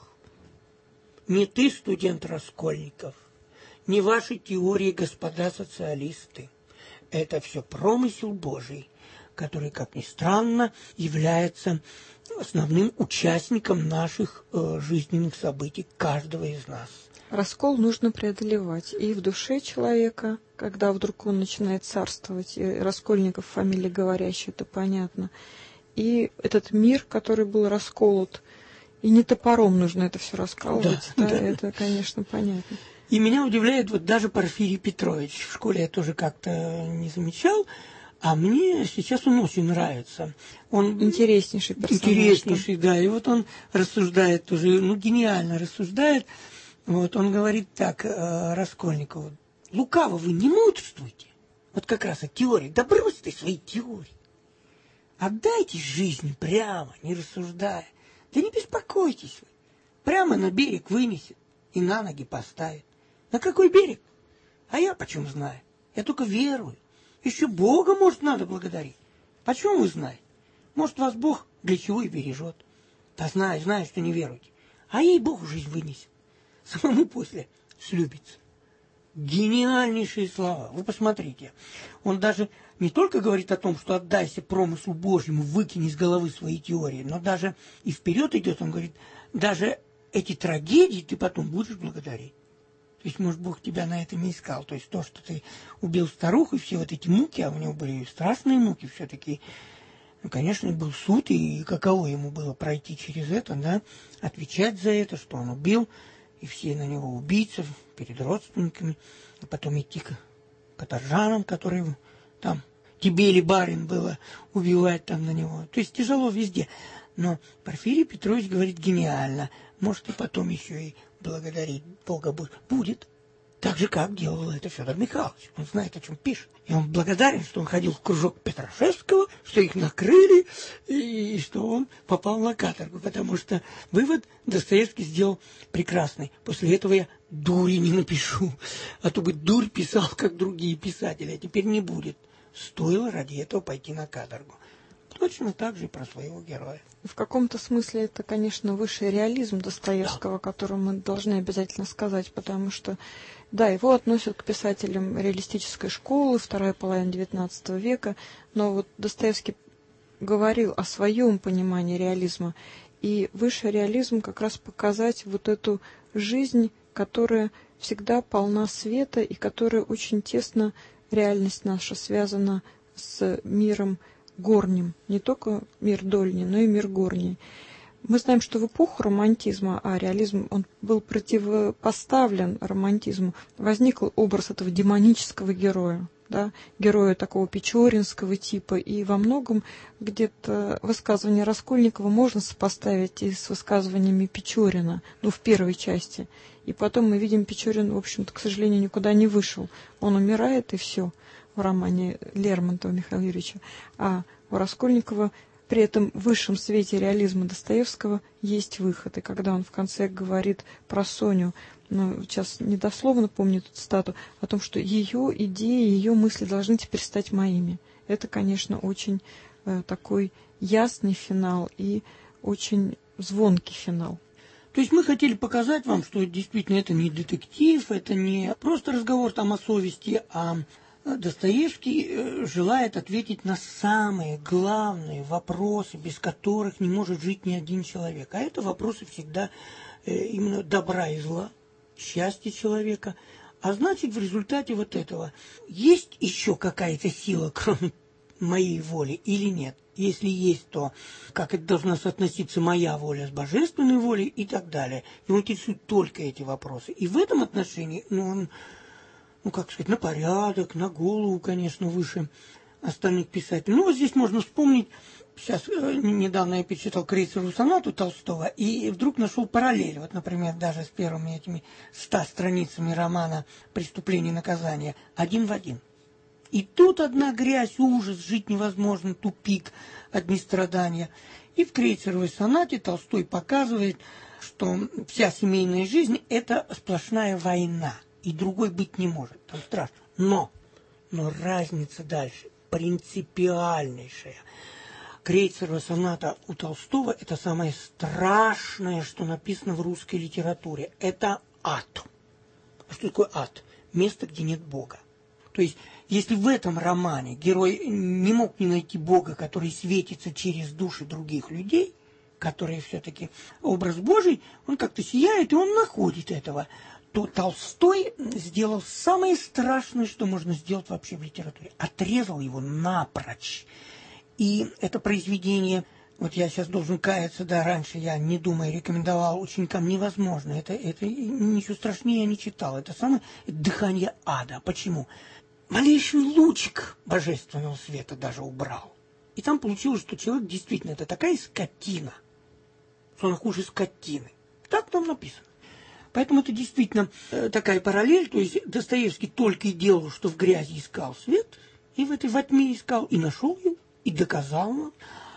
[SPEAKER 3] Не ты, студент Раскольников. Не ваши теории, господа социалисты. Это все промысел Божий, который, как ни странно, является основным участником наших э, жизненных событий, каждого из нас.
[SPEAKER 2] Раскол нужно преодолевать и в душе человека, когда вдруг он начинает царствовать, и Раскольников фамилия говорящая, это понятно, и этот мир, который был расколот, и не топором нужно это все раскалывать, да, да, да. Это, конечно, понятно.
[SPEAKER 3] И меня удивляет вот даже Порфирий Петрович. В школе я тоже как-то не замечал, а мне сейчас он очень нравится. Он
[SPEAKER 2] интереснейший персонаж.
[SPEAKER 3] Интереснейший, да. И вот он рассуждает тоже, ну, гениально рассуждает. Вот он говорит так Раскольникову: лукаво вы не мудрствуйте. Вот как раз от теории. Да брось ты свои теории. Отдайте жизнь прямо, не рассуждая. Да не беспокойтесь вы. Прямо на берег вынесет и на ноги поставит. На какой берег? А я почем знаю? Я только верую. Еще Бога, может, надо благодарить. Почем вы знаете? Может, вас Бог для чего и бережет. Да знаю, знаю, что не веруете. А ей Бог жизнь вынесет. Самому после слюбится. Гениальнейшие слова. Вы посмотрите. Он даже не только говорит о том, что отдайся промыслу Божьему, выкини из головы свои теории, но даже и вперед идет, он говорит, даже эти трагедии ты потом будешь благодарить. То есть, может, Бог тебя на это не искал. То есть, то, что ты убил старуху, и все вот эти муки, а у него были страшные муки все-таки, ну, конечно, был суд, и каково ему было пройти через это, да, отвечать за это, что он убил, и все на него убийцы перед родственниками, а потом идти к каторжанам, которые там, тебе или барин было убивать там на него. То есть, тяжело везде. Но Порфирий Петрович говорит гениально. Может, и потом еще и благодарить Бога будет. Так же, как делал это Федор Михайлович. Он знает, о чем пишет. И он благодарен, что он ходил в кружок Петрашевского, что их накрыли, и что он попал на каторгу. Потому что вывод Достоевский сделал прекрасный. После этого я дури не напишу. А то бы дурь писал, как другие писатели. А теперь не будет. стоило ради этого пойти на каторгу. Точно так же и про своего героя.
[SPEAKER 2] В каком-то смысле это, конечно, высший реализм Достоевского, да, о котором мы должны обязательно сказать, потому что, да, его относят к писателям реалистической школы, вторая половина девятнадцатого века, но вот Достоевский говорил о своем понимании реализма, и высший реализм как раз показать вот эту жизнь, которая всегда полна света и которая очень тесно, реальность наша, связана с миром горним, не только мир дольний, но и мир горний. Мы знаем, что в эпоху романтизма, а реализм он был противопоставлен романтизму, возник образ этого демонического героя, да, героя такого печоринского типа, и во многом где-то высказывание Раскольникова можно сопоставить и с высказываниями Печорина, ну, в первой части. И потом мы видим, Печорин, в общем-то, к сожалению, никуда не вышел. Он умирает, и все, в романе Лермонтова Михаила Юрьевича. А у Раскольникова при этом в высшем свете реализма Достоевского есть выход. И когда он в конце говорит про Соню, ну, сейчас недословно помню эту цитату, о том, что ее идеи, ее мысли должны теперь стать моими. Это, конечно, очень э, такой ясный финал и очень звонкий финал.
[SPEAKER 3] То есть мы хотели показать вам, что действительно это не детектив, это не просто разговор там о совести, а Достоевский желает ответить на самые главные вопросы, без которых не может жить ни один человек. А это вопросы всегда именно добра и зла, счастья человека. А значит, в результате вот этого есть еще какая-то сила, кроме моей воли, или нет? Если есть, то как это должна соотноситься моя воля с божественной волей и так далее. Его интересуют только эти вопросы. И в этом отношении, ну, он... ну, как сказать, на порядок, на голову, конечно, выше остальных писателей. Ну, вот здесь можно вспомнить, сейчас, э, недавно я перечитал «Крейцерову сонату» Толстого, и вдруг нашел параллель, вот, например, даже с первыми этими ста страницами романа «Преступление и наказание», один в один. И тут одна грязь, ужас, жить невозможно, тупик, одни страдания. И в «Крейцеровой сонате» Толстой показывает, что вся семейная жизнь – это сплошная война. И другой быть не может, там страшно. Но, но разница дальше, принципиальнейшая. Крейцерова соната у Толстого – это самое страшное, что написано в русской литературе. Это ад. Что такое ад? Место, где нет Бога. То есть, если в этом романе герой не мог не найти Бога, который светится через души других людей, которые все-таки образ Божий, он как-то сияет, и он находит этого, то Толстой сделал самое страшное, что можно сделать вообще в литературе. Отрезал его напрочь. И это произведение, вот я сейчас должен каяться, да, раньше я, не думая, рекомендовал ученикам, невозможно. Это, это ничего страшнее я не читал. Это самое дыхание ада. Почему? Малейший лучик божественного света даже убрал. И там получилось, что человек действительно это такая скотина, что он хуже скотины. Так там написано. Поэтому это действительно э, такая параллель. То есть Достоевский только и делал, что в грязи искал свет, и в этой во тьме искал, и нашел его, и доказал нам.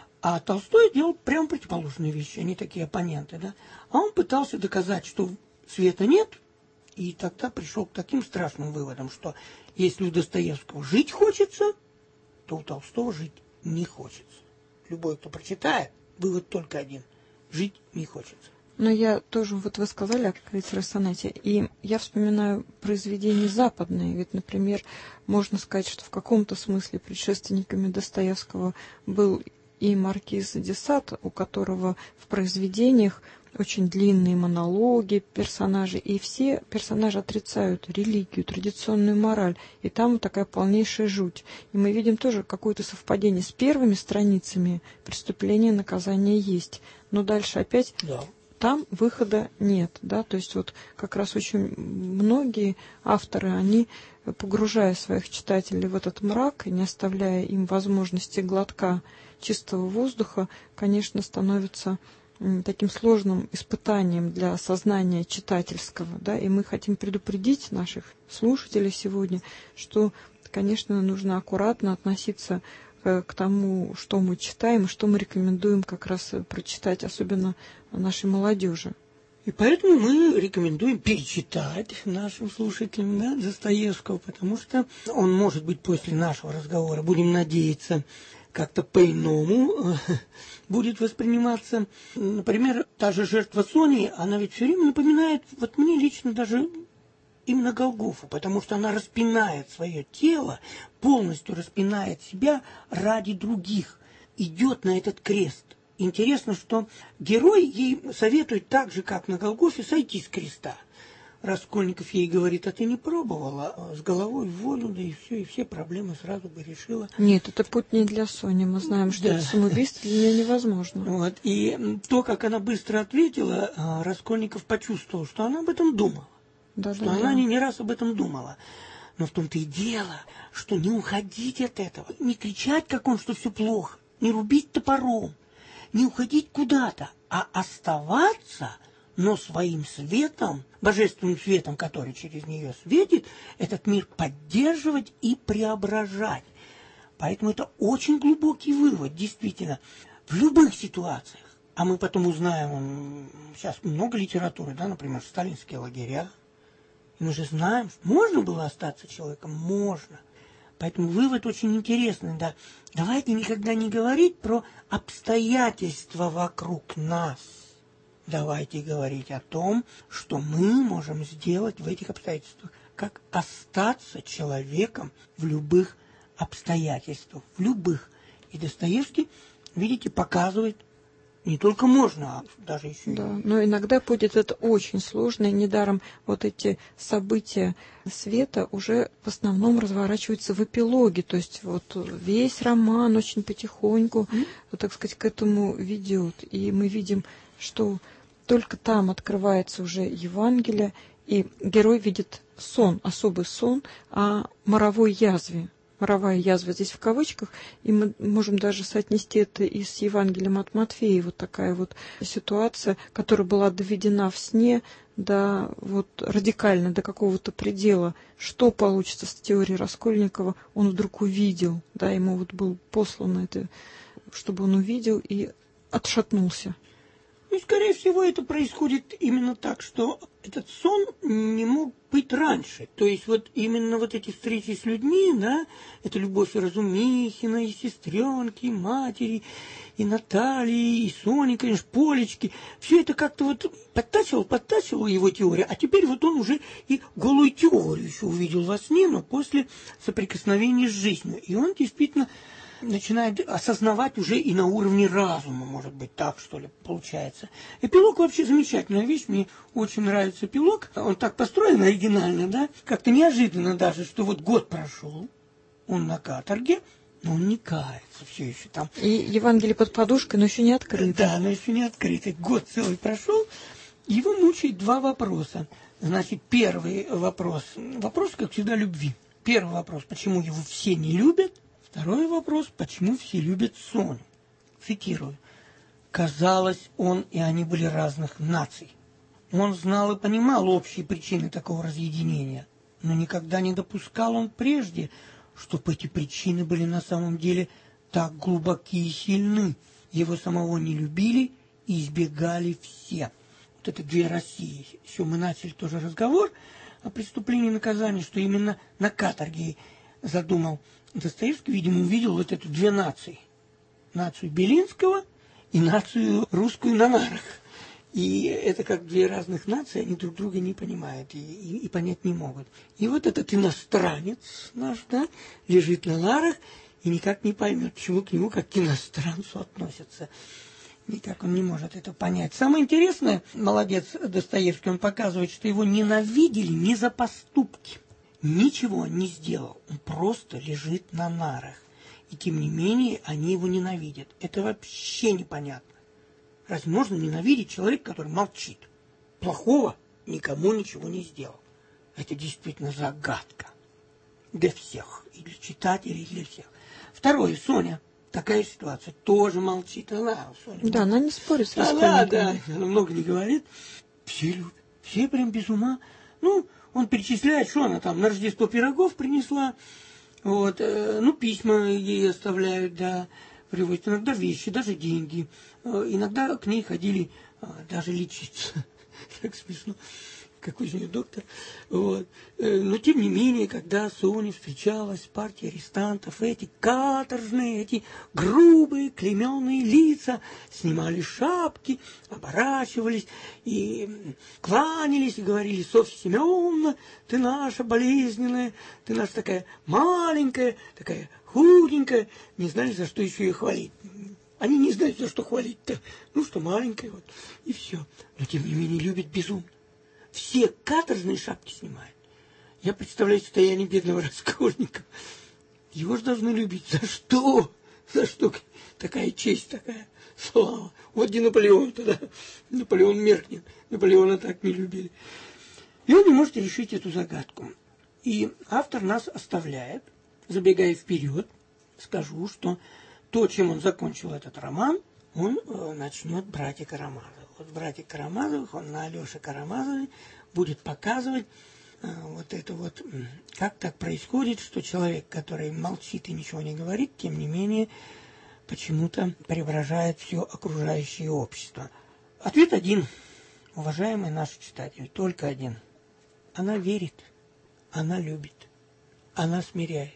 [SPEAKER 3] А Толстой делал прямо противоположные вещи, они такие оппоненты, да. А он пытался доказать, что света нет, и тогда пришел к таким страшным выводам, что если у Достоевского жить хочется, то у Толстого жить не хочется. Любой, кто прочитает, вывод только один – жить не хочется.
[SPEAKER 2] Но я тоже, вот вы сказали о Крейцеровой сонате, и я вспоминаю произведения западные. Ведь, например, можно сказать, что в каком-то смысле предшественниками Достоевского был и маркиз де Сад, у которого в произведениях очень длинные монологи персонажей, и все персонажи отрицают религию, традиционную мораль, и там такая полнейшая жуть. И мы видим тоже какое-то совпадение с первыми страницами «Преступление и наказание» есть, но дальше опять...
[SPEAKER 3] Да.
[SPEAKER 2] Там выхода нет, да, то есть вот как раз очень многие авторы, они, погружая своих читателей в этот мрак и не оставляя им возможности глотка чистого воздуха, конечно, становятся таким сложным испытанием для сознания читательского, да, и мы хотим предупредить наших слушателей сегодня, что, конечно, нужно аккуратно относиться к тому, что мы читаем, и что мы рекомендуем как раз прочитать, особенно нашей молодежи.
[SPEAKER 3] И поэтому мы рекомендуем перечитать нашим слушателям, да, Достоевского, потому что он, может быть, после нашего разговора, будем надеяться, как-то по-иному будет восприниматься. Например, та же «Жертва Сони», она ведь все время напоминает, вот мне лично даже именно Голгофу, потому что она распинает свое тело, полностью распинает себя ради других, идет на этот крест. Интересно, что герой ей советует так же, как на Голгофе, сойти с креста. Раскольников ей говорит: а ты не пробовала с головой в воду, да и все, и все проблемы сразу бы решила.
[SPEAKER 2] Нет, это путь не для Сони. Мы знаем, что
[SPEAKER 3] да.
[SPEAKER 2] это самоубийство для нее невозможно.
[SPEAKER 3] Вот. И то, как она быстро ответила, Раскольников почувствовал, что она об этом думала.
[SPEAKER 2] Да,
[SPEAKER 3] что
[SPEAKER 2] да,
[SPEAKER 3] она
[SPEAKER 2] да.
[SPEAKER 3] не, не раз об этом думала. Но в том-то и дело, что не уходить от этого, не кричать, как он, что все плохо, не рубить топором, не уходить куда-то, а оставаться, но своим светом, божественным светом, который через нее светит, этот мир поддерживать и преображать. Поэтому это очень глубокий вывод, действительно, в любых ситуациях. А мы потом узнаем, сейчас много литературы, да, например, сталинские лагеря. И мы же знаем, что можно было остаться человеком, можно. Поэтому вывод очень интересный, да. Давайте никогда не говорить про обстоятельства вокруг нас. Давайте говорить о том, что мы можем сделать в этих обстоятельствах, как остаться человеком в любых обстоятельствах, в любых. И Достоевский, видите, показывает, не только можно, а даже еще
[SPEAKER 2] да,
[SPEAKER 3] и...
[SPEAKER 2] но иногда будет это очень сложно, и недаром вот эти события света уже в основном разворачиваются в эпилоге, то есть вот весь роман очень потихоньку, mm-hmm. вот, так сказать, к этому ведет. И мы видим, что только там открывается уже Евангелие, и герой видит сон, особый сон о моровой язве. Моровая язва здесь в кавычках, и мы можем даже соотнести это и с Евангелием от Матфея, вот такая вот ситуация, которая была доведена в сне до вот радикально, до какого-то предела. Что получится с теорией Раскольникова, он вдруг увидел, да, ему вот был послано это, чтобы он увидел и отшатнулся.
[SPEAKER 3] И, скорее всего, это происходит именно так, что этот сон не мог быть раньше. То есть вот именно вот эти встречи с людьми, да, это Любовь и Разумихина, и сестренки, и матери, и Натальи, и Сони, конечно, Полечки. Все это как-то вот подтачивало, подтачивало его теория, а теперь вот он уже и голую теорию еще увидел во сне, но после соприкосновения с жизнью. И он действительно начинает осознавать уже и на уровне разума, может быть, так, что ли, получается. Эпилог вообще замечательная вещь, мне очень нравится эпилог. Он так построен оригинально, да, как-то неожиданно даже, что вот год прошел, он на каторге, но он не кается все еще там.
[SPEAKER 2] И Евангелие под подушкой, но еще не открыто.
[SPEAKER 3] Да, но еще не открыто. Год целый прошел, его мучает два вопроса. Значит, первый вопрос, вопрос, как всегда, любви. Первый вопрос, почему его все не любят? Второй вопрос, почему все любят Соню? Цитирую. «Казалось, он и они были разных наций. Он знал и понимал общие причины такого разъединения, но никогда не допускал он прежде, чтобы эти причины были на самом деле так глубоки и сильны. Его самого не любили и избегали все». Вот это две России. Все, мы начали тоже разговор о преступлении и наказании, что именно на каторге задумал Достоевский, видимо, увидел вот эту две нации. Нацию Белинского и нацию русскую на нарах. И это как две разных нации, они друг друга не понимают и, и, и понять не могут. И вот этот иностранец наш, да, лежит на нарах и никак не поймет, почему к нему как к иностранцу относятся. Никак он не может это понять. Самое интересное, молодец Достоевский, он показывает, что его ненавидели не за поступки. Ничего он не сделал, он просто лежит на нарах. И тем не менее они его ненавидят. Это вообще непонятно. Разве можно ненавидеть человека, который молчит? Плохого никому ничего не сделал. Это действительно загадка. Для всех. И для читателей, и для всех. Второе, Соня. Такая ситуация. Тоже молчит. Она, Соня,
[SPEAKER 2] да, она не спорит с
[SPEAKER 3] Раскольниковым. Да, да, она много не говорит. Все любят. Все прям без ума. Ну, он перечисляет, что она там на Рождество пирогов принесла, вот, э, ну, письма ей оставляют, да, привозят, иногда вещи, даже деньги, э, иногда к ней ходили э, даже лечиться. Так смешно. Какой же доктор. Вот. Но, тем не менее, когда Соня встречалась с партией арестантов, эти каторжные, эти грубые, клейменные лица снимали шапки, оборачивались и кланялись, и говорили: Софья Семеновна, ты наша болезненная, ты наша такая маленькая, такая худенькая. Не знали, за что еще ее хвалить. Они не знают, за что хвалить-то. Ну, что маленькая, вот, и все. Но, тем не менее, любят безумно. Все каторжные шапки снимают. Я представляю состояние бедного Раскольникова. Его же должны любить. За что? За что такая честь, такая слава? Вот где Наполеон тогда. Наполеон меркнет. Наполеона так не любили. И он не может решить эту загадку. И автор нас оставляет, забегая вперед, скажу, что то, чем он закончил этот роман, он э, начнет «Братья Карамазовы». Вот в «Братьях Карамазовых» он на Алёше Карамазове будет показывать э, вот это вот, как так происходит, что человек, который молчит и ничего не говорит, тем не менее, почему-то преображает все окружающее общество. Ответ один, уважаемые наши читатели, только один. Она верит, она любит, она смиряется.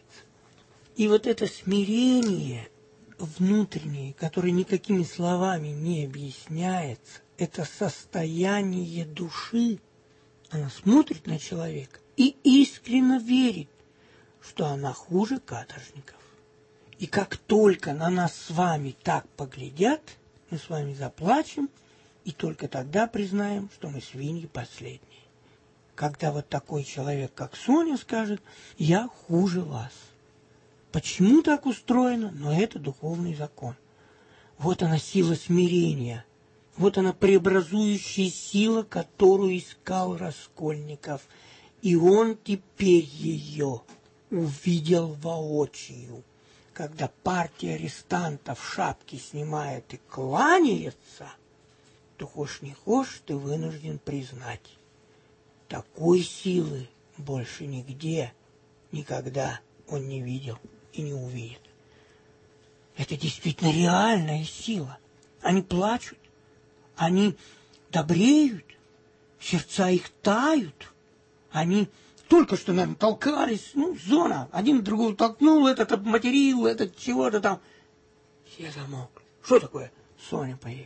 [SPEAKER 3] И вот это смирение внутреннее, которое никакими словами не объясняется, это состояние души. Она смотрит на человека и искренне верит, что она хуже каторжников. И как только на нас с вами так поглядят, мы с вами заплачем, и только тогда признаем, что мы свиньи последние. Когда вот такой человек, как Соня, скажет: «Я хуже вас». Почему так устроено? Но это духовный закон. Вот она сила смирения. Вот она преобразующая сила, которую искал Раскольников. И он теперь ее увидел воочию. Когда партия арестантов шапки снимает и кланяется, то хошь не хошь, ты вынужден признать: такой силы больше нигде, никогда он не видел и не увидит. Это действительно реальная сила. Они плачут, они добреют, сердца их тают, они только что, наверное, толкались, ну, зона, один другого толкнул, этот обматерил, этот чего-то там. Все замолкли. Что такое? Соня появилась.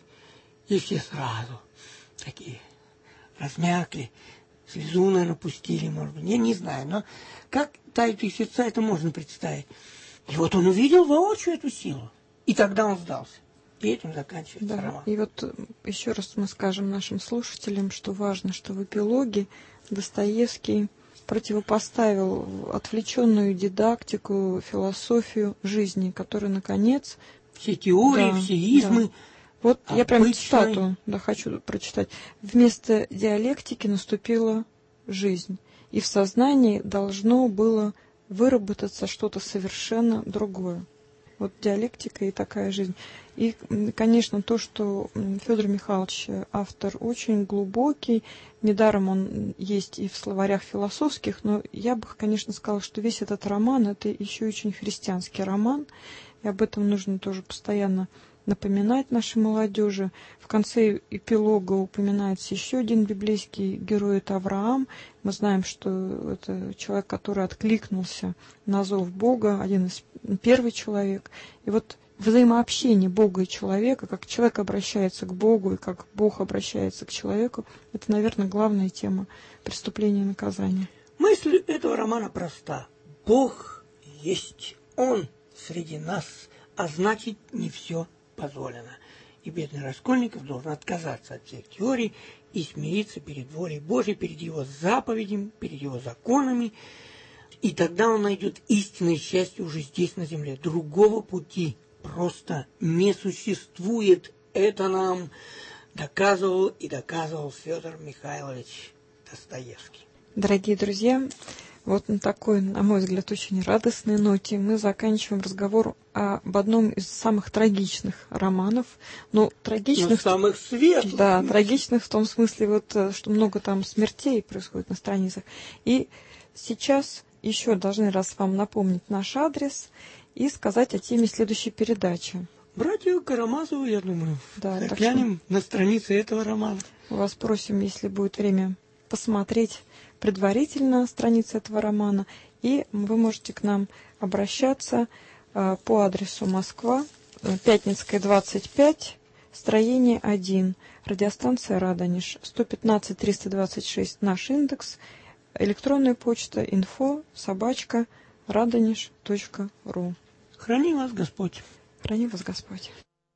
[SPEAKER 3] И все сразу такие размякли, слезу, наверное, пустили, может быть, я не знаю, но как тают их сердца, это можно представить. И вот он увидел воочию эту силу, и тогда он сдался. И этим заканчивается
[SPEAKER 2] да.
[SPEAKER 3] роман.
[SPEAKER 2] И вот еще раз мы скажем нашим слушателям, что важно, что в эпилоге Достоевский противопоставил отвлеченную дидактику, философию жизни, которая, наконец...
[SPEAKER 3] Все теории,
[SPEAKER 2] да,
[SPEAKER 3] все измы...
[SPEAKER 2] Да. Вот
[SPEAKER 3] обычной...
[SPEAKER 2] я прям цитату да, хочу прочитать. «Вместо диалектики наступила жизнь, и в сознании должно было выработаться что-то совершенно другое». Вот диалектика и такая жизнь. И, конечно, то, что Федор Михайлович автор очень глубокий, недаром он есть и в словарях философских, но я бы, конечно, сказала, что весь этот роман — это еще очень христианский роман, и об этом нужно тоже постоянно напоминать нашей молодежи. В конце эпилога упоминается еще один библейский герой, это Авраам. Мы знаем, что это человек, который откликнулся на зов Бога, один из первый человек. И вот взаимообщение Бога и человека, как человек обращается к Богу и как Бог обращается к человеку, это, наверное, главная тема преступления и наказания.
[SPEAKER 3] Мысль этого романа проста. Бог есть Он среди нас, а значит, не все позволено. И бедный Раскольников должен отказаться от всех теорий и смириться перед волей Божьей, перед Его заповедями, перед Его законами. И тогда он найдет истинное счастье уже здесь, на земле. Другого пути просто не существует. Это нам доказывал и доказывал Федор Михайлович Достоевский.
[SPEAKER 2] Дорогие друзья, вот на такой, на мой взгляд, очень радостной ноте мы заканчиваем разговор об одном из самых трагичных романов. Ну, трагичных...
[SPEAKER 3] Но самых светлых.
[SPEAKER 2] Да, трагичных в том смысле, вот, что много там смертей происходит на страницах. И сейчас еще должны раз вам напомнить наш адрес и сказать о теме следующей передачи.
[SPEAKER 3] Братья Карамазовы, я думаю,
[SPEAKER 2] да,
[SPEAKER 3] глянем
[SPEAKER 2] что...
[SPEAKER 3] на страницы этого романа.
[SPEAKER 2] Вас просим, если будет время, посмотреть предварительно страницы этого романа, и вы можете к нам обращаться э, по адресу Москва, Пятницкая, двадцать пять, строение один, радиостанция «Радонеж», сто пятнадцать триста двадцать шесть наш индекс, электронная почта инфо собачка радонеж точка ру.
[SPEAKER 3] Храни вас Господь.
[SPEAKER 2] Храни вас Господь.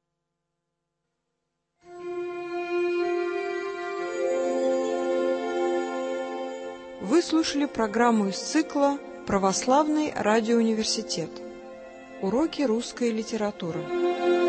[SPEAKER 2] Вы слушали программу из цикла «Православный радиоуниверситет. Уроки русской литературы».